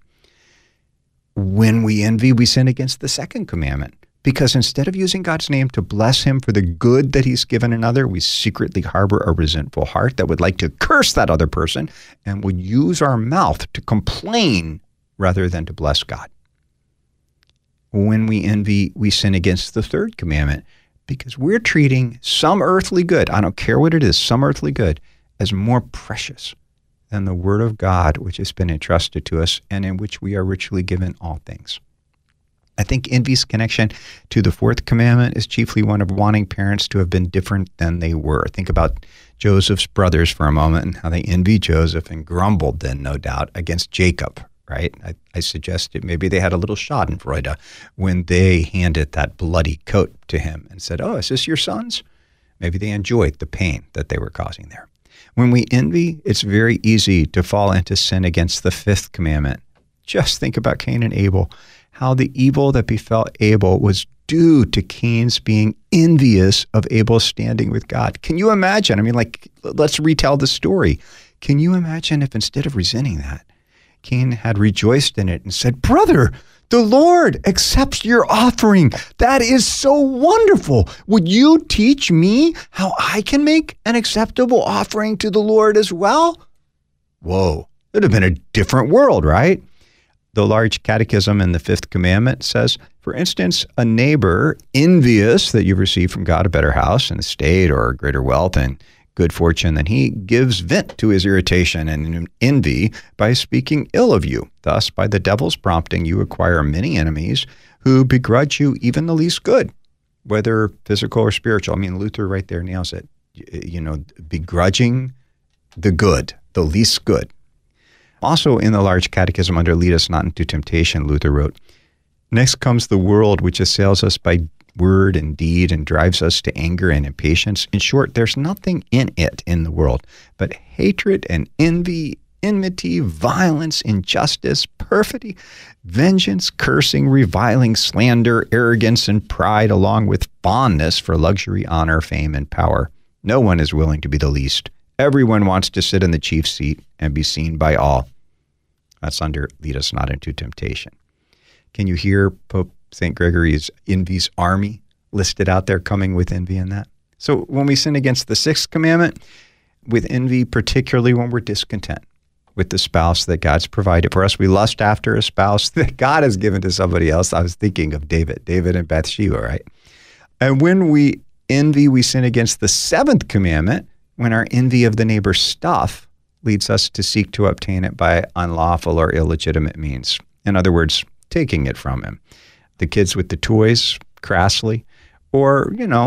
When we envy, we sin against the second commandment. Because instead of using God's name to bless him for the good that he's given another, we secretly harbor a resentful heart that would like to curse that other person and would use our mouth to complain rather than to bless God. When we envy, we sin against the third commandment because we're treating some earthly good, I don't care what it is, some earthly good, as more precious than the word of God, which has been entrusted to us and in which we are richly given all things. I think envy's connection to the fourth commandment is chiefly one of wanting parents to have been different than they were. Think about Joseph's brothers for a moment and how they envied Joseph and grumbled then, no doubt, against Jacob, right? I suggested maybe they had a little schadenfreude when they handed that bloody coat to him and said, oh, is this your son's? Maybe they enjoyed the pain that they were causing there. When we envy, it's very easy to fall into sin against the fifth commandment. Just think about Cain and Abel. How the evil that befell Abel was due to Cain's being envious of Abel's standing with God. Can you imagine? I mean, let's retell the story. Can you imagine if instead of resenting that, Cain had rejoiced in it and said, brother, the Lord accepts your offering. That is so wonderful. Would you teach me how I can make an acceptable offering to the Lord as well? Whoa, it would have been a different world, right? The large catechism in the fifth commandment says, for instance, a neighbor envious that you've received from God a better house and estate or greater wealth and good fortune than he gives vent to his irritation and envy by speaking ill of you. Thus, by the devil's prompting, you acquire many enemies who begrudge you even the least good, whether physical or spiritual. I mean, Luther right there nails it. Begrudging the good, the least good. Also in the large catechism under lead us not into temptation, Luther wrote, next comes the world which assails us by word and deed and drives us to anger and impatience. In short, there's nothing in it, in the world, but hatred and envy, enmity, violence, injustice, perfidy, vengeance, cursing, reviling, slander, arrogance, and pride, along with fondness for luxury, honor, fame, and power. No one is willing to be the least. Everyone wants to sit in the chief seat and be seen by all. That's under lead us not into temptation. Can you hear Pope St. Gregory's envy's army listed out there coming with envy in that? So when we sin against the sixth commandment, with envy, particularly when we're discontent with the spouse that God's provided for us, we lust after a spouse that God has given to somebody else. I was thinking of David and Bathsheba, right? And when we envy, we sin against the seventh commandment, when our envy of the neighbor's stuff leads us to seek to obtain it by unlawful or illegitimate means. In other words, taking it from him. The kids with the toys, crassly, or,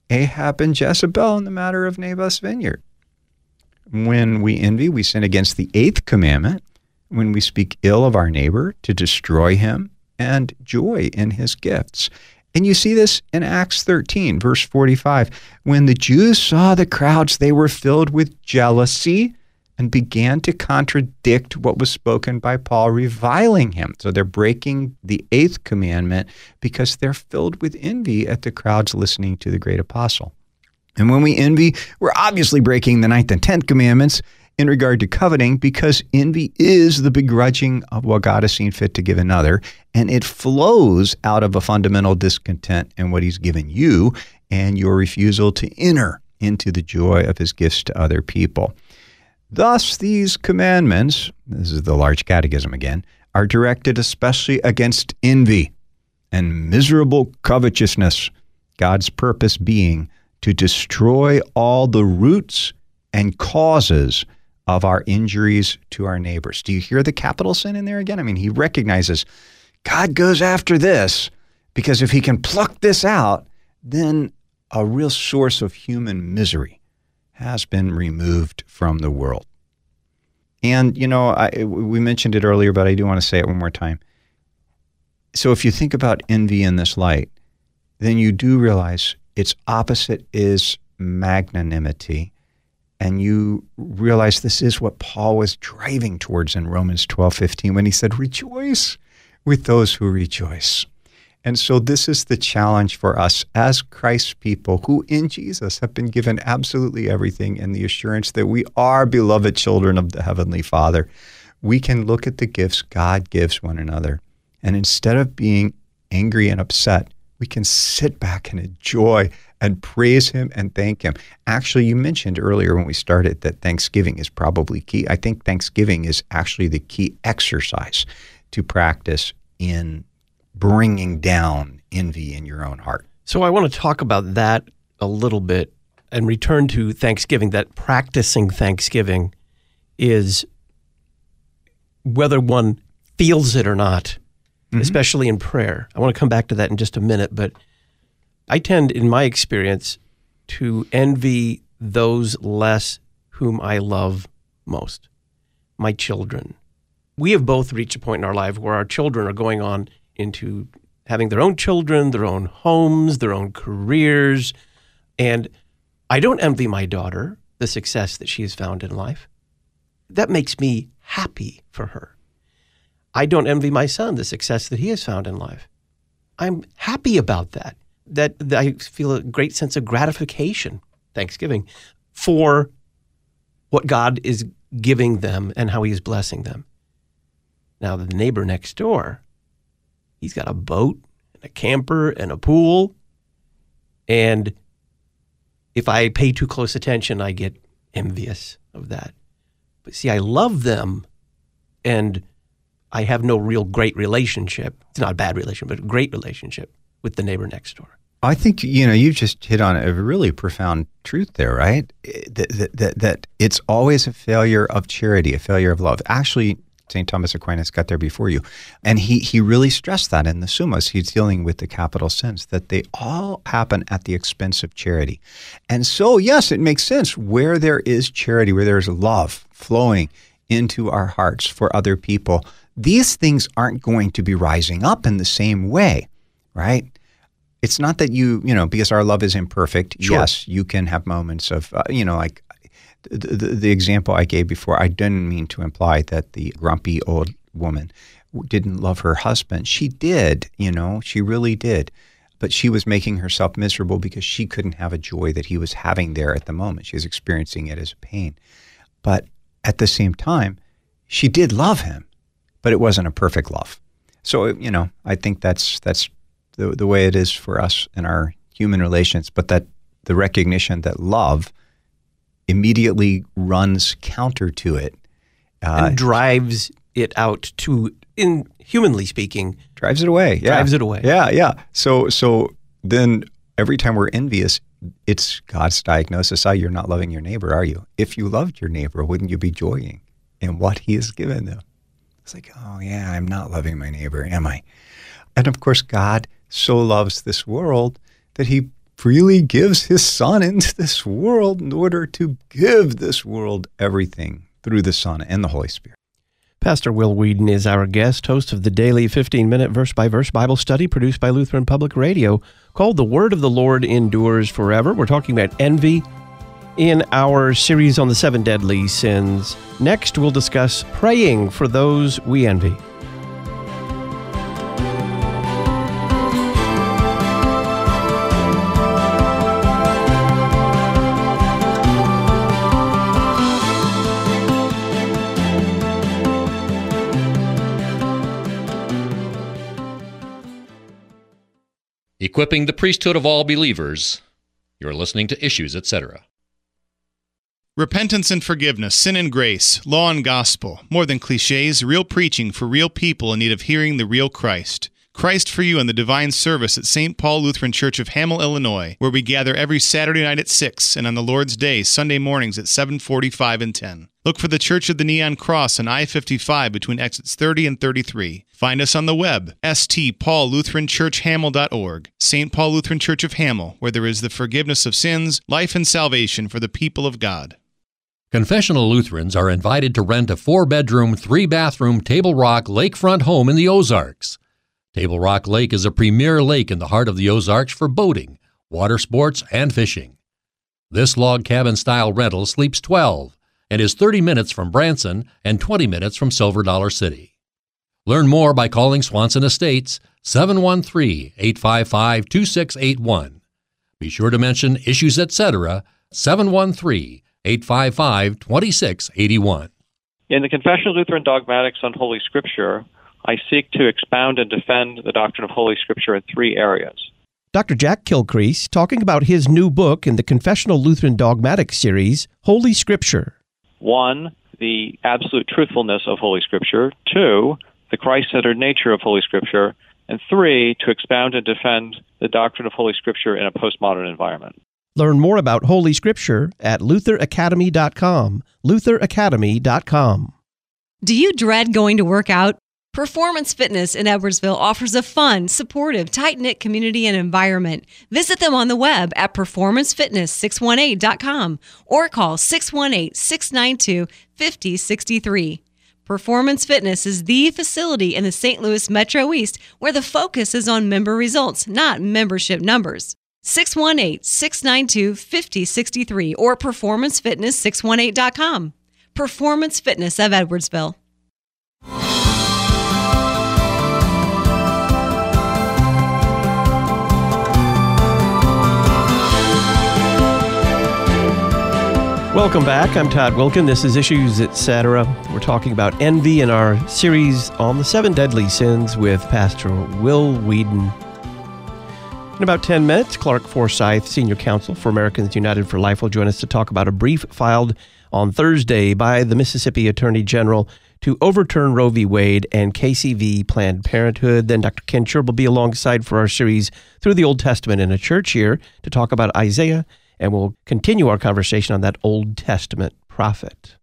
Ahab and Jezebel in the matter of Naboth's vineyard. When we envy, we sin against the 8th commandment. When we speak ill of our neighbor, to destroy him, and joy in his gifts. And you see this in Acts 13, verse 45. When the Jews saw the crowds, they were filled with jealousy and began to contradict what was spoken by Paul, reviling him. So they're breaking the 8th commandment because they're filled with envy at the crowds listening to the great apostle. And when we envy, we're obviously breaking the 9th and 10th commandments in regard to coveting, because envy is the begrudging of what God has seen fit to give another, and it flows out of a fundamental discontent in what he's given you and your refusal to enter into the joy of his gifts to other people. Thus, these commandments, this is the large catechism again, are directed especially against envy and miserable covetousness, God's purpose being to destroy all the roots and causes of our injuries to our neighbors. Do you hear the capital sin in there again? I mean, he recognizes God goes after this because if he can pluck this out, then a real source of human misery has been removed from the world. And, you know, we mentioned it earlier, but I do want to say it one more time. So if you think about envy in this light, then you do realize its opposite is magnanimity. And you realize this is what Paul was driving towards in Romans 12:15 when he said, rejoice with those who rejoice. And so this is the challenge for us as Christ's people who in Jesus have been given absolutely everything and the assurance that we are beloved children of the Heavenly Father. We can look at the gifts God gives one another. And instead of being angry and upset, we can sit back and enjoy and praise him and thank him. Actually, you mentioned earlier when we started that Thanksgiving is probably key. I think Thanksgiving is actually the key exercise to practice in bringing down envy in your own heart. So I want to talk about that a little bit and return to Thanksgiving, that practicing Thanksgiving is whether one feels it or not, especially in prayer. I want to come back to that in just a minute, but I tend, in my experience, to envy those less whom I love most, my children. We have both reached a point in our life where our children are going on into having their own children, their own homes, their own careers, and I don't envy my daughter the success that she has found in life. That makes me happy for her. I don't envy my son the success that he has found in life. I'm happy about that. That I feel a great sense of gratification, Thanksgiving, for what God is giving them and how he is blessing them. Now, the neighbor next door, he's got a boat and a camper and a pool. And if I pay too close attention, I get envious of that. But see, I love them and I have no real great relationship. It's not a bad relationship, but a great relationship with the neighbor next door. I think, you just hit on a really profound truth there, right? That it's always a failure of charity, a failure of love. Actually, St. Thomas Aquinas got there before you. And he really stressed that in the Summas. He's dealing with the capital sins, that they all happen at the expense of charity. And so, yes, it makes sense. Where there is charity, where there is love flowing into our hearts for other people, these things aren't going to be rising up in the same way, right? It's not that because our love is imperfect. Sure. Yes, you can have moments of, like the example I gave before, I didn't mean to imply that the grumpy old woman didn't love her husband. She did, she really did. But she was making herself miserable because she couldn't have a joy that he was having there at the moment. She was experiencing it as a pain. But at the same time, she did love him, but it wasn't a perfect love. So, I think that's the way it is for us in our human relations, but that the recognition that love immediately runs counter to it. And drives it out in humanly speaking. Drives it away. Yeah. Drives it away. Yeah, yeah. So then every time we're envious, it's God's diagnosis. You're not loving your neighbor, are you? If you loved your neighbor, wouldn't you be joying in what he has given them? It's like, oh yeah, I'm not loving my neighbor, am I? And of course, God so loves this world that he freely gives his Son into this world in order to give this world everything through the Son and the Holy Spirit. Pastor Will Weedon is our guest, host of the daily 15-minute verse-by-verse Bible study produced by Lutheran Public Radio called The Word of the Lord Endures Forever. We're talking about envy in our series on the 7 deadly sins. Next, we'll discuss praying for those we envy. Equipping the priesthood of all believers. You're listening to Issues, etc. Repentance and forgiveness, sin and grace, law and gospel. More than cliches, real preaching for real people in need of hearing the real Christ. Christ for you in the divine service at St. Paul Lutheran Church of Hamel, Illinois, where we gather every Saturday night at 6 and on the Lord's Day, Sunday mornings at 7:45 and 10. Look for the Church of the Neon Cross on I-55 between exits 30 and 33. Find us on the web, stpaullutheranchurchhamel.org. St. Paul Lutheran Church of Hamel, where there is the forgiveness of sins, life, and salvation for the people of God. Confessional Lutherans are invited to rent a 4-bedroom, 3-bathroom Table Rock lakefront home in the Ozarks. Table Rock Lake is a premier lake in the heart of the Ozarks for boating, water sports, and fishing. This log cabin-style rental sleeps 12 and is 30 minutes from Branson and 20 minutes from Silver Dollar City. Learn more by calling Swanson Estates 713-855-2681. Be sure to mention Issues, etc. 713-855-2681. In the Confession of Lutheran Dogmatics on Holy Scripture, I seek to expound and defend the doctrine of Holy Scripture in 3 areas. Dr. Jack Kilcrease talking about his new book in the Confessional Lutheran Dogmatics series, Holy Scripture. 1, the absolute truthfulness of Holy Scripture. 2, the Christ-centered nature of Holy Scripture. And 3, to expound and defend the doctrine of Holy Scripture in a postmodern environment. Learn more about Holy Scripture at lutheracademy.com. lutheracademy.com. Do you dread going to work out? Performance Fitness in Edwardsville offers a fun, supportive, tight-knit community and environment. Visit them on the web at performancefitness618.com or call 618-692-5063. Performance Fitness is the facility in the St. Louis Metro East where the focus is on member results, not membership numbers. 618-692-5063 or performancefitness618.com. Performance Fitness of Edwardsville. Welcome back. I'm Todd Wilkin. This is Issues, etc. We're talking about envy in our series on the 7 deadly sins with Pastor Will Weedon. In about 10 minutes, Clark Forsyth, Senior Counsel for Americans United for Life, will join us to talk about a brief filed on Thursday by the Mississippi Attorney General to overturn Roe v. Wade and KCV Planned Parenthood. Then Dr. Ken Scherb will be alongside for our series Through the Old Testament in a Church Year to talk about Isaiah, and we'll continue our conversation on that Old Testament prophet.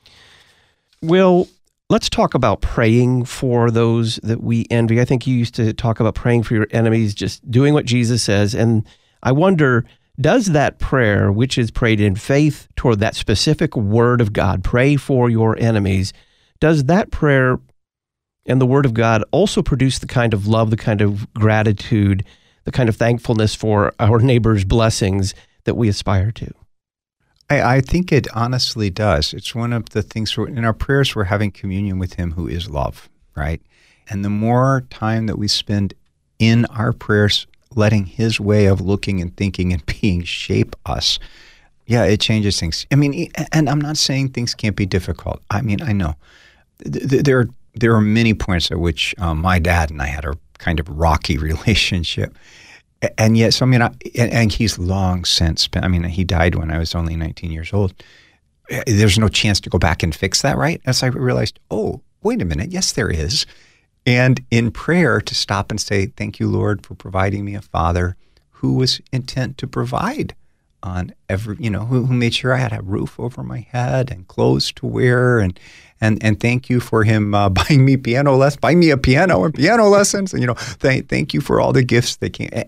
Will, let's talk about praying for those that we envy. I think you used to talk about praying for your enemies, just doing what Jesus says. And I wonder, does that prayer, which is prayed in faith toward that specific word of God, pray for your enemies, does that prayer and the word of God also produce the kind of love, the kind of gratitude, the kind of thankfulness for our neighbor's blessings that we aspire to? I think it honestly does. It's one of the things in our prayers, we're having communion with Him who is love, right? And the more time that we spend in our prayers, letting His way of looking and thinking and being shape us, yeah, it changes things. I mean, and I'm not saying things can't be difficult. I mean, I know there are many points at which my dad and I had a kind of rocky relationship. And yet, so I mean, and he's long since been, I mean, he died when I was only 19 years old. There's no chance to go back and fix that, right? As I realized, oh, wait a minute, yes, there is. And in prayer, to stop and say, thank you, Lord, for providing me a father who was intent to provide on every, who made sure I had a roof over my head and clothes to wear, and thank you for him buying me a piano and piano lessons, and thank you for all the gifts that came. And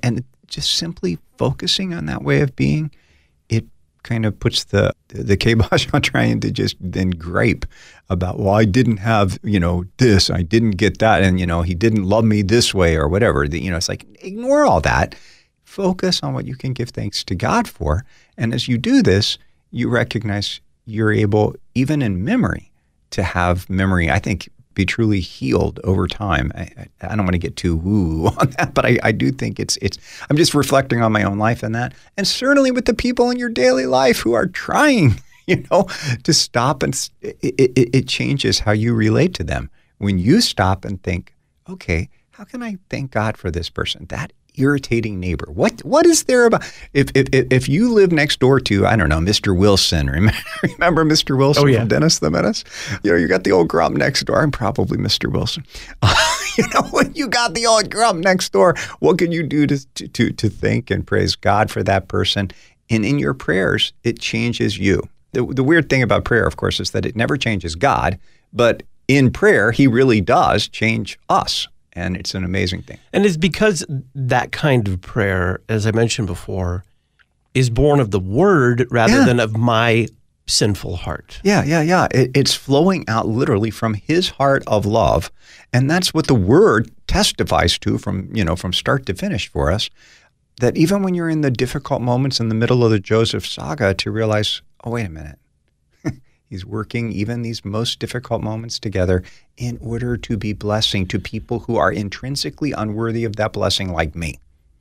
just simply focusing on that way of being, it kind of puts the kibosh on trying to just then gripe about, well, I didn't have, this, I didn't get that, and, he didn't love me this way or whatever. It's like, ignore all that. Focus on what you can give thanks to God for. And as you do this, you recognize you're able, even in memory, to have memory, I think, be truly healed over time. I don't want to get too woo on that, but I do think it's. I'm just reflecting on my own life and that, and certainly with the people in your daily life who are trying, to stop, and it changes how you relate to them. When you stop and think, okay, how can I thank God for this person? That irritating neighbor. What is there about if you live next door to, I don't know, Mr. Wilson? Remember Mr. Wilson from Dennis the Menace? You got the old grump next door. I'm probably Mr. Wilson. When you got the old grump next door, what can you do to thank and praise God for that person? And in your prayers, it changes you. The weird thing about prayer, of course, is that it never changes God, but in prayer, he really does change us. And it's an amazing thing. And it's because that kind of prayer, as I mentioned before, is born of the Word rather than of my sinful heart. Yeah. It's flowing out literally from his heart of love. And that's what the Word testifies to from start to finish for us, that even when you're in the difficult moments in the middle of the Joseph saga, to realize, oh, wait a minute. He's working even these most difficult moments together in order to be blessing to people who are intrinsically unworthy of that blessing like me.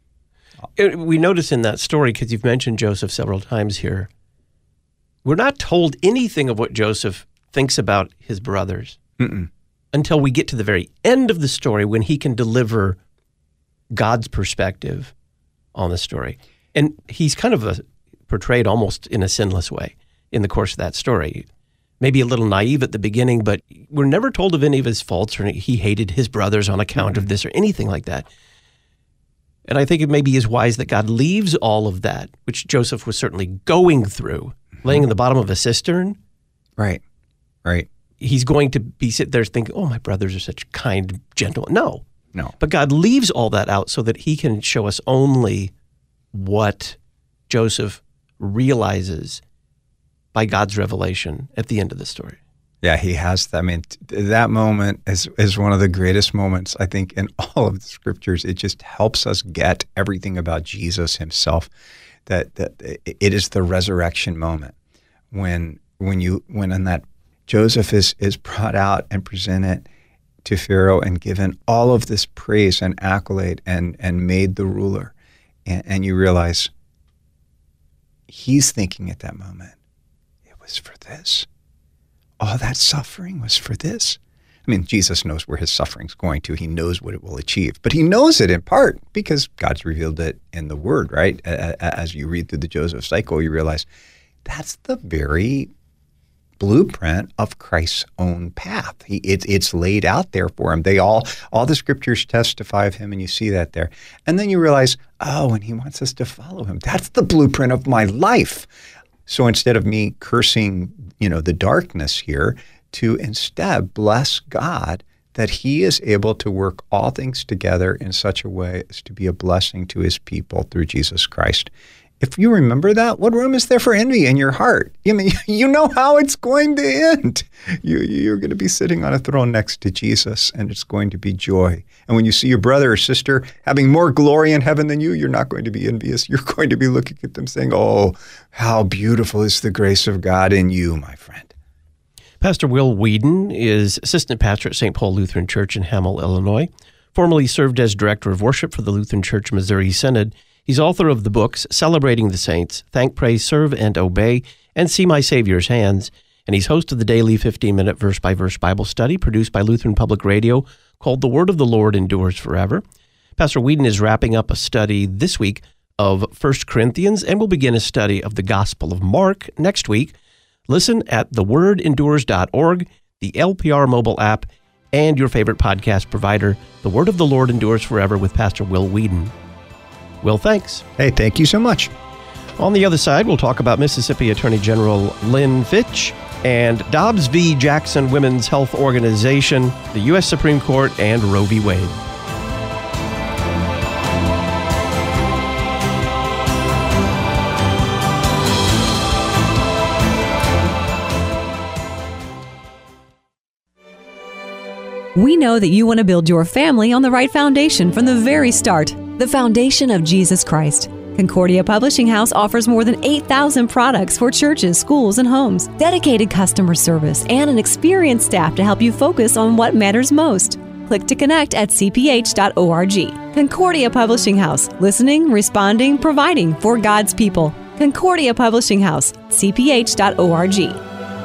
We notice in that story, because you've mentioned Joseph several times here, we're not told anything of what Joseph thinks about his brothers until we get to the very end of the story when he can deliver God's perspective on the story. And he's kind of portrayed almost in a sinless way in the course of that story. Maybe a little naive at the beginning, but we're never told of any of his faults or he hated his brothers on account of this or anything like that. And I think it maybe is wise that God leaves all of that, which Joseph was certainly going through, laying in the bottom of a cistern. Right. He's going to be sitting there thinking, oh, my brothers are such kind, gentle. No. But God leaves all that out so that he can show us only what Joseph realizes by God's revelation at the end of the story. Yeah, he has. I mean, that moment is one of the greatest moments, I think, in all of the scriptures. It just helps us get everything about Jesus himself. That it is the resurrection moment when in that Joseph is brought out and presented to Pharaoh and given all of this praise and accolade and made the ruler, and you realize he's thinking at that moment, was for this. All that suffering was for this. I mean, Jesus knows where his suffering's going to. He knows what it will achieve. But he knows it in part because God's revealed it in the Word, right? As you read through the Joseph cycle, you realize that's the very blueprint of Christ's own path. It's laid out there for him. All the scriptures testify of him, and you see that there. And then you realize, oh, and he wants us to follow him. That's the blueprint of my life. So instead of me cursing, the darkness here, to instead bless God that he is able to work all things together in such a way as to be a blessing to his people through Jesus Christ. If you remember that, what room is there for envy in your heart? I mean, you know how it's going to end. You're going to be sitting on a throne next to Jesus, and it's going to be joy. And when you see your brother or sister having more glory in heaven than you, you're not going to be envious. You're going to be looking at them saying, oh, how beautiful is the grace of God in you, my friend. Pastor Will Whedon is assistant pastor at St. Paul Lutheran Church in Hamel, Illinois. Formerly served as director of worship for the Lutheran Church Missouri Synod. He's author of the books Celebrating the Saints, Thank, Praise, Serve, and Obey, and See My Savior's Hands. And he's host of the daily 15-minute verse-by-verse Bible study produced by Lutheran Public Radio called The Word of the Lord Endures Forever. Pastor Whedon is wrapping up a study this week of 1 Corinthians, and will begin a study of the Gospel of Mark next week. Listen at thewordendures.org, the LPR mobile app, and your favorite podcast provider. The Word of the Lord Endures Forever with Pastor Will Whedon. Will, thanks. Hey, thank you so much. On the other side, we'll talk about Mississippi Attorney General Lynn Fitch and Dobbs v. Jackson Women's Health Organization, the U.S. Supreme Court, and Roe v. Wade. We know that you want to build your family on the right foundation from the very start, the foundation of Jesus Christ. Concordia Publishing House offers more than 8,000 products for churches, schools, and homes, dedicated customer service, and an experienced staff to help you focus on what matters most. Click to connect at cph.org. Concordia Publishing House, listening, responding, providing for God's people. Concordia Publishing House, cph.org.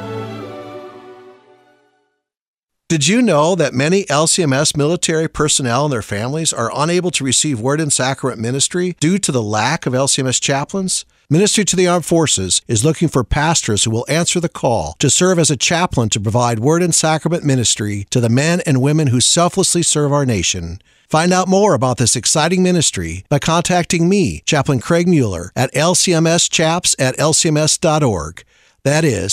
Did you know that many LCMS military personnel and their families are unable to receive Word and Sacrament ministry due to the lack of LCMS chaplains? Ministry to the Armed Forces is looking for pastors who will answer the call to serve as a chaplain to provide Word and Sacrament ministry to the men and women who selflessly serve our nation. Find out more about this exciting ministry by contacting me, Chaplain Craig Mueller, at lcmschaps@lcms.org. That is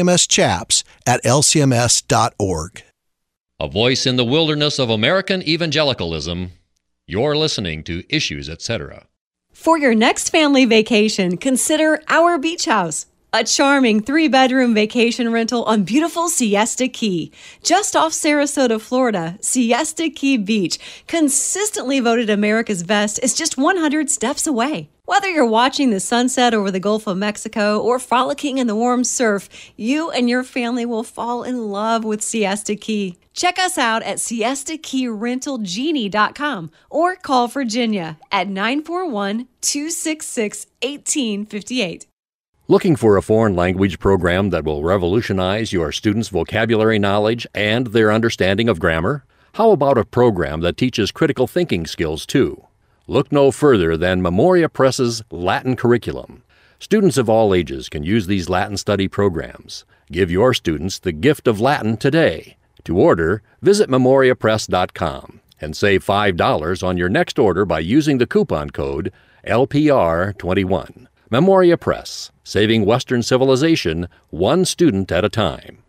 lcmschaps@lcms.org. A voice in the wilderness of American evangelicalism. You're listening to Issues, Etc. For your next family vacation, consider Our Beach House, a charming 3-bedroom vacation rental on beautiful Siesta Key. Just off Sarasota, Florida, Siesta Key Beach, consistently voted America's best, is just 100 steps away. Whether you're watching the sunset over the Gulf of Mexico or frolicking in the warm surf, you and your family will fall in love with Siesta Key. Check us out at siestakeyrentalgenie.com or call Virginia at 941-266-1858. Looking for a foreign language program that will revolutionize your students' vocabulary knowledge and their understanding of grammar? How about a program that teaches critical thinking skills too? Look no further than Memoria Press's Latin curriculum. Students of all ages can use these Latin study programs. Give your students the gift of Latin today. To order, visit memoriapress.com and save $5 on your next order by using the coupon code LPR21. Memoria Press, saving Western civilization one student at a time.